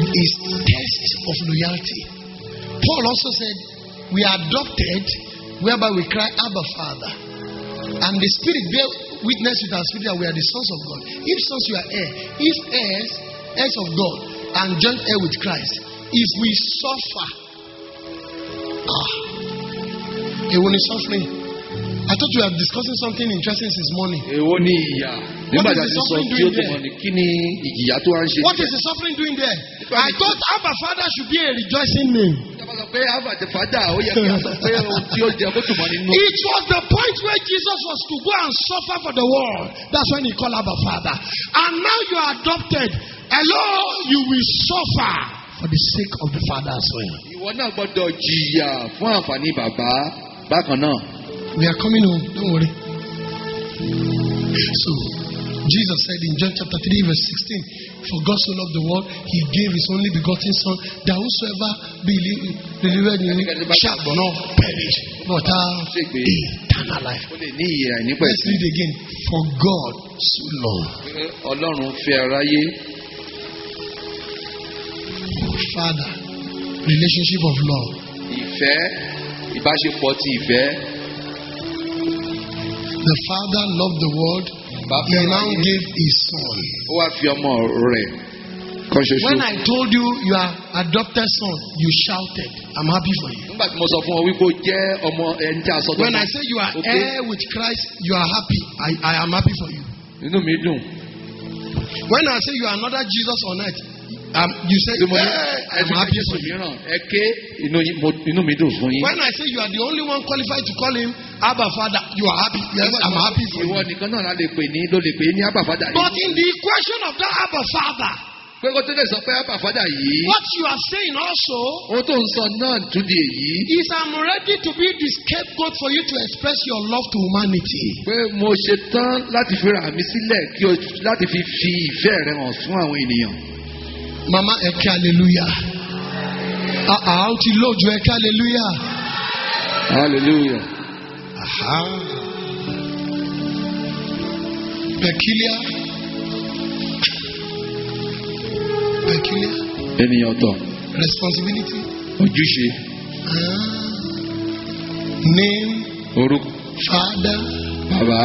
is test of loyalty. Paul also said, we are adopted, whereby we cry, Abba, Father. And the Spirit bear witness with our spirit that we are the sons of God. If sons, you are heir. If heirs of God, and joint heir with Christ. If we suffer, Èwo ni suffering? I thought we were discussing something interesting since morning. Èwo ni ìyà? Nígbà tí a ti sọ tí ó tó mọ̀ ní kí ni ìjìyà tó wá ń ṣe. What is the suffering doing there? I thought Abba Father should be a rejoicing name. Ìjọba sọ pé Abba the Father ó yẹ kí a sọ pé ohun tí ó jẹ kó tùmọ̀ nínú. It was the point where Jesus was to go and suffer for the world. That's when he called Abba Father. And now you are adopted. Hello, you will suffer for the sake of the Father as well. Ìwọ náà gbọ́dọ̀ jìyà fún àǹfààní bàbá bákan náà. We are coming home, don't worry. So, Jesus said in John chapter 3 verse 16, for God so loved the world, he gave his only begotten son, that whosoever believeth in him shall not perish, but have eternal life. Let's read again. For God so loved. Ọlọ́run fẹ́ aráyé. Father, relationship of love. Ìfẹ́, ìbáṣepọ̀ ti ìfẹ́. The Father loved the world. He now gave his son. Ó wá fi ọmọ rẹ̀ kan ṣoṣo. When I told you you are adopted son, you shouted. I'm happy for you. Nígbà tí mo sọ fún ọ wípé ó jẹ́ ọmọ ẹni tí a sọ. When I say you are heir with Christ, you are happy. I am happy for you. Inú mi dùn. When I say you are another Jesus on earth, you say, I'm happy for you. Inú mi dùn fún yín. When I say you are the only one qualified to call him Abba Father, you are happy. Yes, I'm happy for you. Ìwọ nìkan náà ló lè pè ní Abba Father yìí. But in the equation of that Abba Father, pé kó tó lè sọ pé Abba Father yìí. what you are saying also, ohun tó ń sọ náà tún di èyí. is I'm ready to be the scapegoat for you to express your love to humanity. Pé mo ṣe tán láti fi ra mi sílẹ̀ láti fi ìfẹ́ rẹ hàn fún àwọn ènìyàn. Mama, eke hallelujah. Ó ti lójú eke hallelujah. Hallelujah. Peculiar. Ènìyàn ọ̀tọ̀. Responsibility. Ojúṣe. Name. Orúkọ. Father. Bàbá.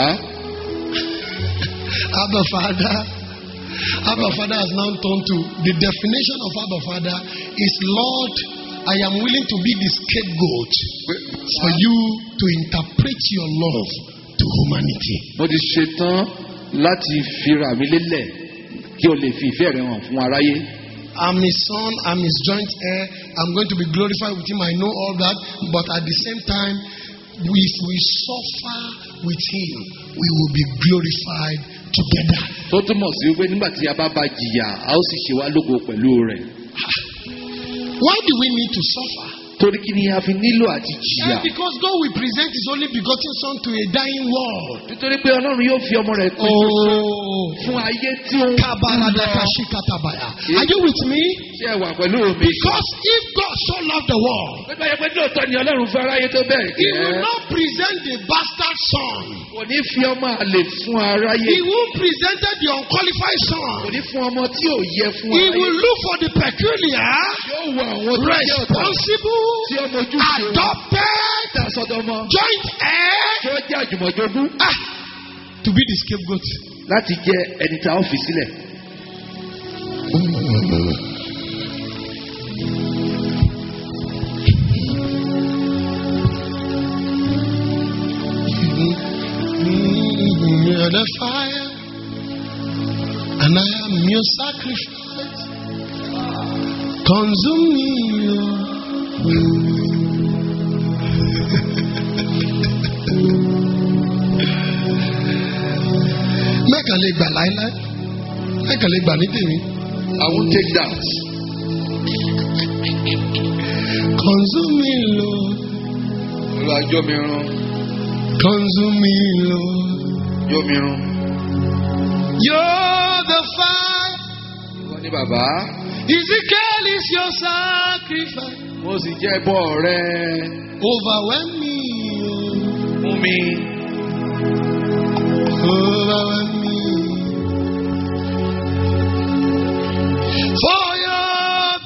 Abba Father. Abba Father has now turned to the definition of Abba Father is Lord, I am willing to be the scapegoat for you to interpret your love to humanity. Mo ti ṣetán láti fira mi lélẹ̀ kí o lè fi ìfẹ́ rẹ hàn fún aráyé. I'm his son, I'm his joint heir, I'm going to be glorified with him, I know all that, but at the same time, if we suffer with him, we will be glorified together. Tó túmọ̀ sí wípé nígbà tí a bá bá jìyà, a ó sì ṣe wá lógo pẹ̀lú rẹ̀. Why do we need to suffer? Torí kí ni a fi nílò àti jìyà? Because God will present his only begotten son to a dying world. Nítorí pé Ọlọ́run yóò fi ọmọ rẹ̀ kú fún ayé tí ó ń Are you with me? Ṣé ẹ wà pẹ̀lú mi? Because if God so loved the world, pé pé lóòótọ́ ni Ọlọ́run fẹ́ aráyé tó bẹ́ẹ̀ he will not present the bastard son. Kò ní fi ọmọ àlè fún aráyé. He will present the unqualified son. Kò ní fún ọmọ tí ò yẹ fún He aráyé. will look for the peculiar, Yóò wo àwọn tó jẹ́ ọ̀tọ̀. responsible, Tí ọmọ ojúṣe adopted, ìdásọdọmọ. joint heir, Tí ó jẹ́ àjùmọ̀jogún. to be the scapegoat. Láti jẹ ẹni tá a ó fi sílẹ̀. You're the fire, and I am your sacrifice. Consume me, Mẹ́kànlé gbà láíláí, mẹ́kànlé gbà ní tèmi. I won't take that. Consume me, Lord. Olùwàjọ́ mi rán. Consume me, Lord. Jọ́ mi rán. You're the fire. Wọ́n ní bàbá. Ezekiel is your sacrifice. Mo sì jẹ́ ẹbọ rẹ. Overwhelm me. Fún mi. Overwhelm me. For your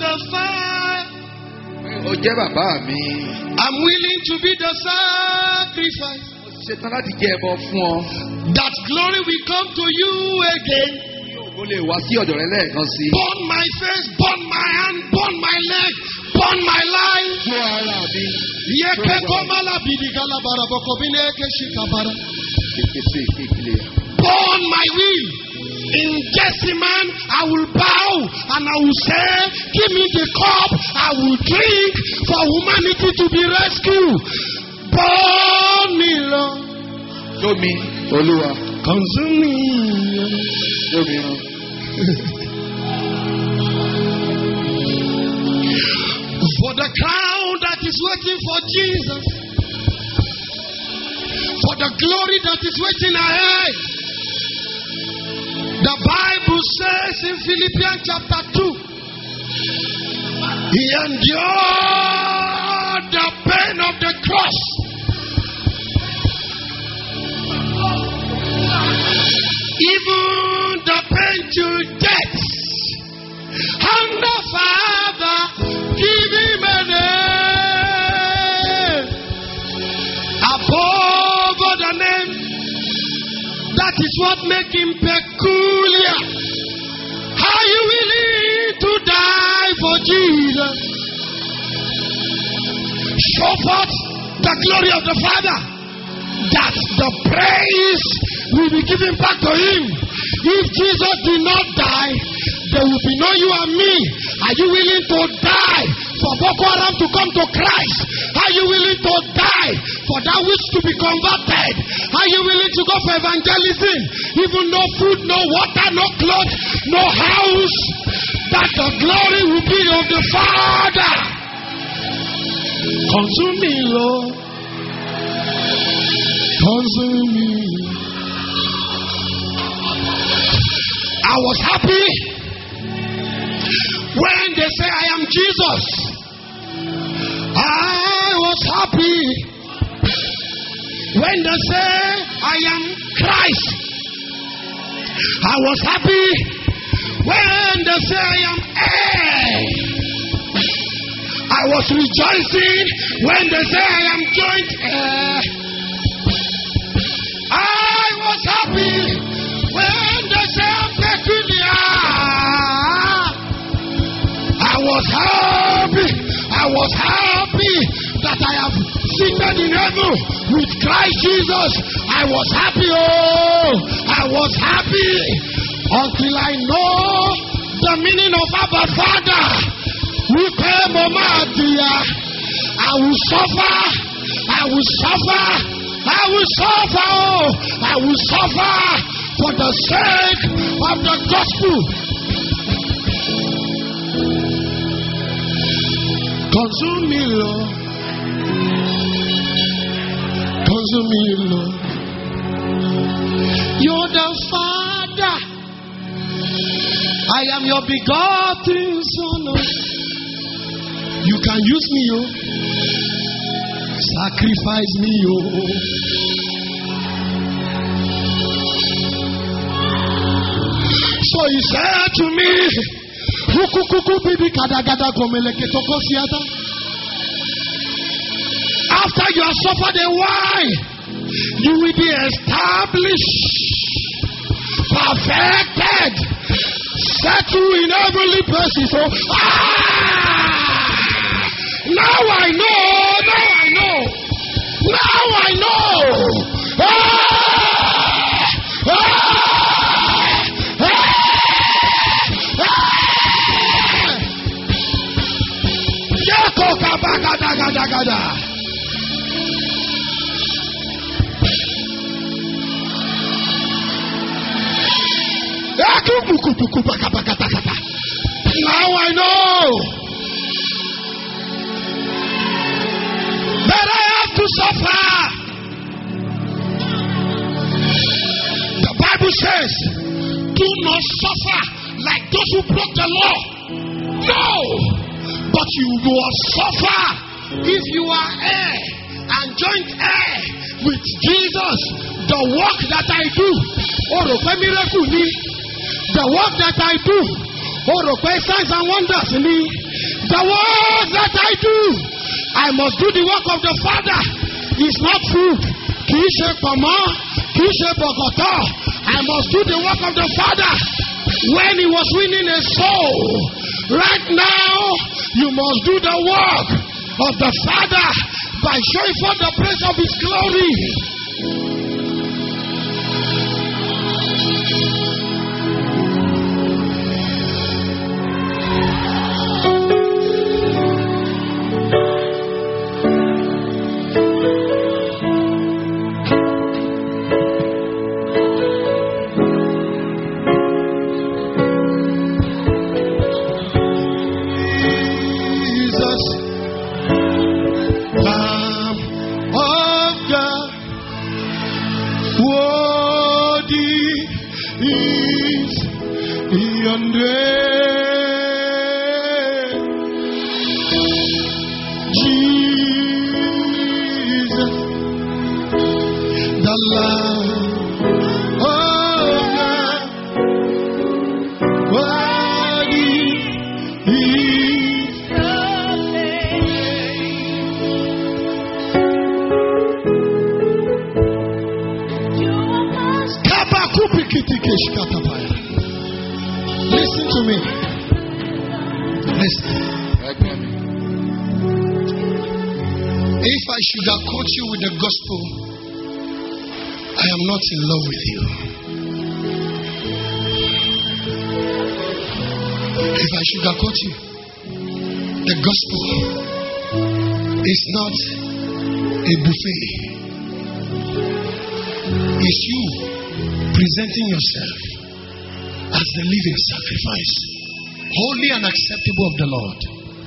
Ó jẹ́ bàbá mi. I'm willing to be the sacrifice. Mo ti ṣetán láti jẹ́ ẹbọ fún ọ. That glory will come to you again. Ó lè wá sí ọ̀dọ̀ rẹ lẹ́ẹ̀kan sí. Burn my face, burn my hand, burn my leg, burn my life. Jó ara mi. Yeke komala bidigala baraboko bineke shikabara. Kékeré kékeré. Burn my will. In Gethsemane, I will bow and I will say, give me the cup, I will drink for humanity to be rescued. Burn me, Lord. Jó mi, Olúwa. Consume me. Jó mi rán. For the crown that is waiting for Jesus, for the glory that is waiting ahead. The Bible says in Philippians chapter 2, He endured the pain of the cross. Even the pain to death. And the Father give him a name above the name. That is what makes him peculiar. Are you willing to die for Jesus? Show forth the glory of the Father, that the praise will be given back to him. If Jesus did not die, there will be no you and me. Are you willing to die for Boko Haram to come to Christ? Are you willing to die for that which to be converted? Are you willing to go for evangelism? Even no food, no water, no clothes, no house. That the glory will be of the Father. Consume me, Lord. Consume me. I was happy when they say I am Jesus. I was happy when they say I am Christ. I was happy when they say I am heir. I was rejoicing when they say I am joint heir. I was happy when they say I'm peculiar. I was happy that I have seated in heaven with Christ Jesus. I was happy, I was happy until I know the meaning of Abba Father. I will suffer, I will suffer, I will suffer, I will suffer for the sake of the gospel. Consume me, Lord. Consume me, Lord. You're the Father. I am your begotten Son. You can use me, sacrifice me, So he said to me, after you have suffered a while, you will be established, perfected, settled in heavenly places. Now I know. Now I know that I have to suffer. The Bible says, do not suffer like those who broke the law. No, but you will suffer if you are heir and joint heir with Jesus. The work that I do, the work that I do, signs and wonders, The work that I do, I must do the work of the Father. It's not food. Kì í ṣe pọ̀mọ́, kì í ṣe bọ̀kọ̀tọ̀. I must do the work of the Father. When he was winning a soul, right now you must do the work of the Father by showing forth the praise of his glory. Listen to me. Listen. If I sugarcoat you with the gospel, I am not in love with you. If I sugarcoat you, the gospel is not a buffet. It's you presenting yourself as the living sacrifice, holy and acceptable of the Lord.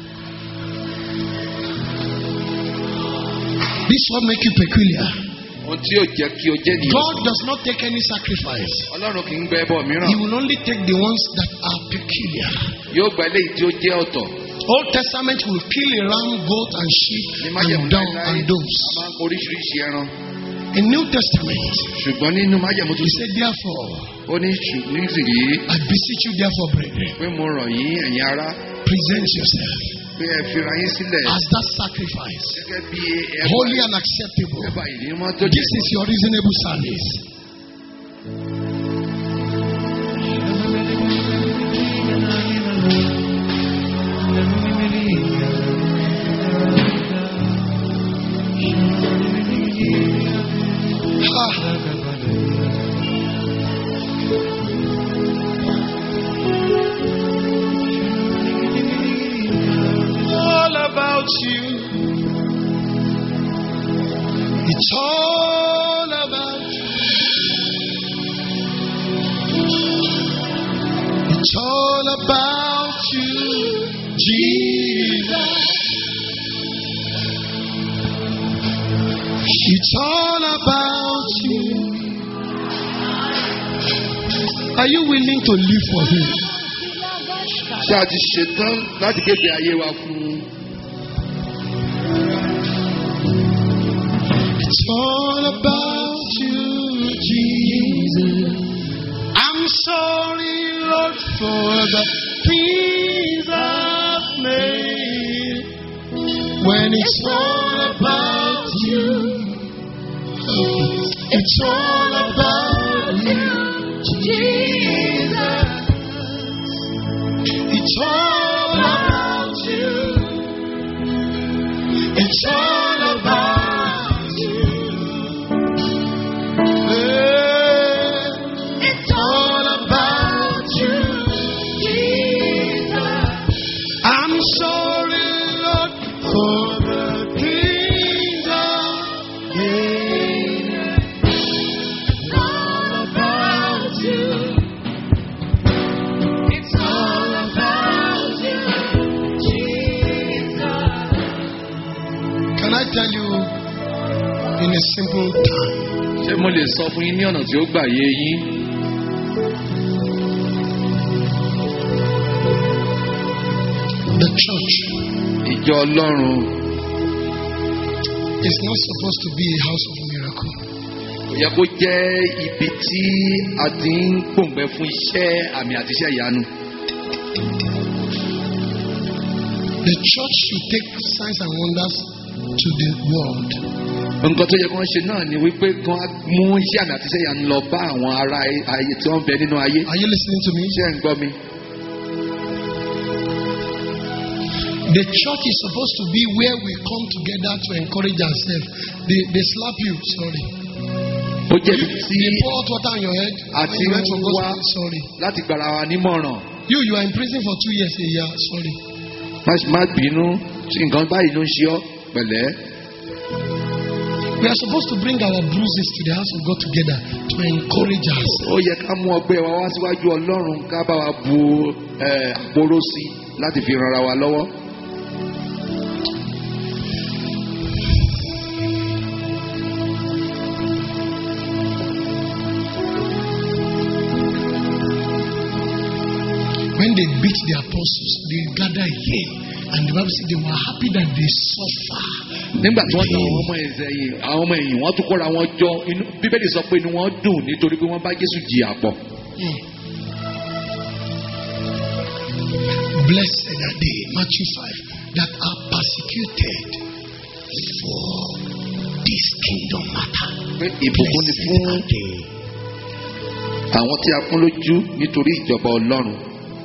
This will make you peculiar. God does not take any sacrifice. He will only take the ones that are peculiar. Old Testament will kill a ram, goat, and sheep, and dove and doves. In New Testament, he said, therefore, I beseech you, therefore, brethren, present yourself as that sacrifice, holy and acceptable. This is your reasonable service. All about you. It's all about you. It's all about you, Jesus. It's all about you. Are you willing to live for him? Ṣé a ti ṣetán láti gbé ayé wa fún un? It's all about you, Jesus. I'm sorry, Lord, for the things I've made. When it's all about you, it's all about you, Jesus. It's all about you. It's all about you. It's all about you, Jesus. I'm sorry, Lord, for the things I made. It's all about you. It's all about you, Jesus. Can I tell you in a simple time? Ṣé mo lè sọ fún yín ní ọ̀nà tí ó gbà yé yín? The church Ìjọ Ọlọ́run is not supposed to be a house of miracle. kò yẹ kó jẹ́ ibi tí a ti ń pòǹgbẹ fún iṣẹ́ àmì àti iṣẹ́ ìyanu. The church should take signs and wonders to the world. Nǹkan tó yẹ kí wọ́n ṣe náà ni wípé kí wọ́n mú iṣẹ́ àmì àti iṣẹ́ ìyanu lọ bá àwọn ará ayé tí wọ́n ń bẹ nínú ayé. Are you listening to me? Ṣé ẹ̀ ń gbọ́ mi? The church is supposed to be where we come together to encourage ourselves. They slap you, sorry. Ó jẹ́ ibi tí They pour hot water on your head. àti You went for wá gospel, sorry. láti gbàrà wa nímọ̀ràn. You are in prison for 2 years a year, sorry. Má bínú tí nǹkan báyìí ló ń ṣe ọ́ pẹ̀lẹ́. We are supposed to bring our bruises to the house of God together to encourage us. Ó yẹ ká mú ọgbẹ́ wa wá síwájú Ọlọ́run ká bá wa bu àpòrò sí láti fi ran ara wa lọ́wọ́. When they beat the apostles, they gather here. And the Bible says they were happy that they suffer. Nígbà tí wọ́n tàn àwọn ọmọ ẹ̀yìn wọ́n tún kóra wọn jọ, Bíbélì sọ pé inú wọn dùn nítorí pé wọ́n bá Jésù jìyà pọ̀. Blessed are they, Matthew 5, that are persecuted for this kingdom matter. Pé ìbùkún ni fún àwọn tí a pọ́n lójú nítorí ìjọba Ọlọ́run.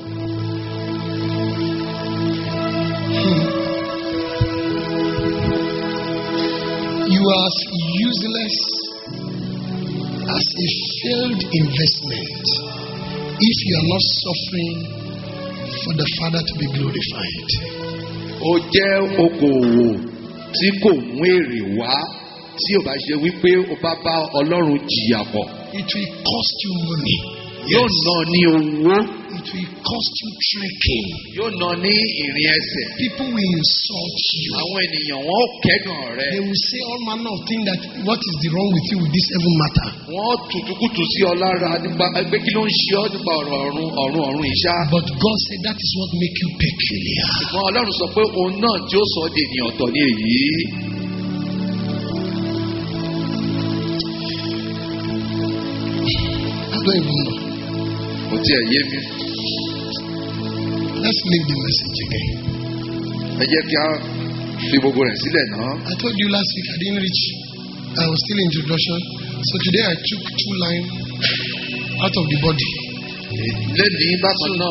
You are as useless as a failed investment if you are not suffering for the Father to be glorified. Ó jẹ́ okòwò tí kò mú èrè wá tí ò bá ṣe wípé ó bá bá Ọlọ́run jìyà pọ̀. It will cost you money. Yóò ná ní owó. It will cost you trekking. Yóò ná ní ìrìn ẹsẹ̀. People will insult you. Àwọn ènìyàn wọn ó kẹ́gàn rẹ. They will say all manner of things that what is the wrong with you with this heaven matter. Wọ́n tùtùkùtù sí ọ lára nípa ẹgbẹ́ kí ló ń ṣe ọ́ nípa ọ̀run ìṣá. But God said that is what make you peculiar. Ṣùgbọ́n Ọlọ́run sọ pé òun náà tí ó sọ ọ́ di ènìyàn ọ̀tọ̀ ní èyí. I don't even know. Kò tiẹ̀ yé mi. Let's leave the message again. Ẹ jẹ́ kí a fi gbogbo rẹ̀ sílẹ̀ náà. I told you last week I didn't reach. I was still in introduction. So today I took 2 lines out of the body. Lẹ́nìí bákan náà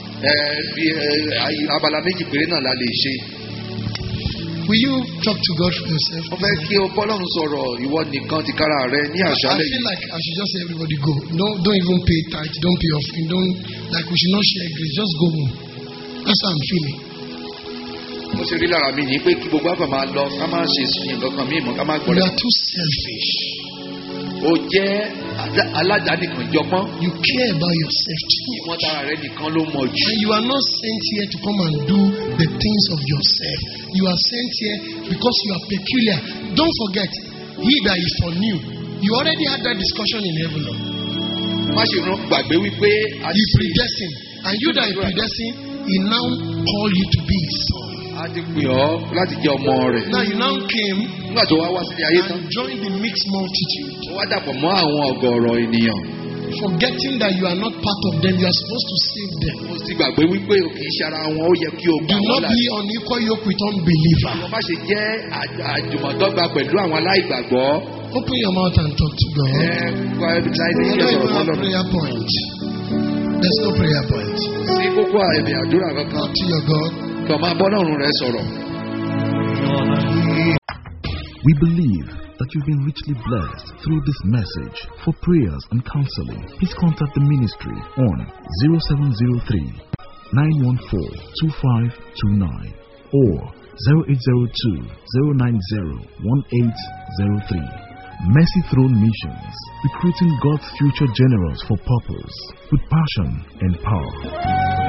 abala méjì péré náà la lè ṣe. Will you talk to God for yourself? Mo fẹ́ kí o bọ́lọ́run sọ̀rọ̀ ìwọ nìkan ti kára rẹ ní I àṣálẹ́ feel yìí. like I should just say everybody go. Don't even pay tithe. Don't pay offering. Don't like we should not share grace. Just go home. That's how I'm feeling. Mo ṣe rí lára mi ní pé kí gbogbo àgbà máa lọ ká má ṣe nǹkan kan mímọ́ ká má You gbọ́dọ̀. are too selfish. O jẹ́ aládàánìkan jọpọ́n. You care about yourself too Ìwọ́n much. tara rẹ nìkan ló mọ̀ jù. And you are not sent here to come and do the things of yourself. You are sent here because you are peculiar. Don't forget, he that is for new. You already had that discussion in heaven. Má ṣe rán gbàgbé wípé He predestined. And you that is predestined, he now called you to be his son. a ti pè ọ́ láti jẹ́ ọmọ rẹ̀. Now you now came Nígbà tó wá sílé ayé tán, and joined the mixed multitude. ó wá dàpọ̀ mọ́ àwọn ọ̀gọ̀ọ̀rọ̀ ènìyàn. Forgetting that you are not part of them, you are supposed to save them. Mo ti gbàgbé wípé o kì í ṣe ara wọn, ó yẹ kí o gbà Do wọ́n not láti. be on equal yoke with unbeliever. Wọ́n má ṣe jẹ́ àjùmọ̀dọ́gba pẹ̀lú àwọn aláìgbàgbọ́. Open your mouth and talk to God. Kọ́ ẹbí tí láì ní You kí ẹ don't sọ̀rọ̀ even fún have Ọlọ́run. prayer point. There's no prayer point. Sí kókó ẹ̀bì àdúrà kankan. Talk to your God. Kọ̀ máa bọ́ lọ́rùn rẹ sọ̀rọ̀. We believe that you've been richly blessed through this message. For prayers and counseling, please contact the ministry on 0703 914 2529 or 0802 090 1803. Mercy Throne Missions, recruiting God's future generals for purpose with passion and power.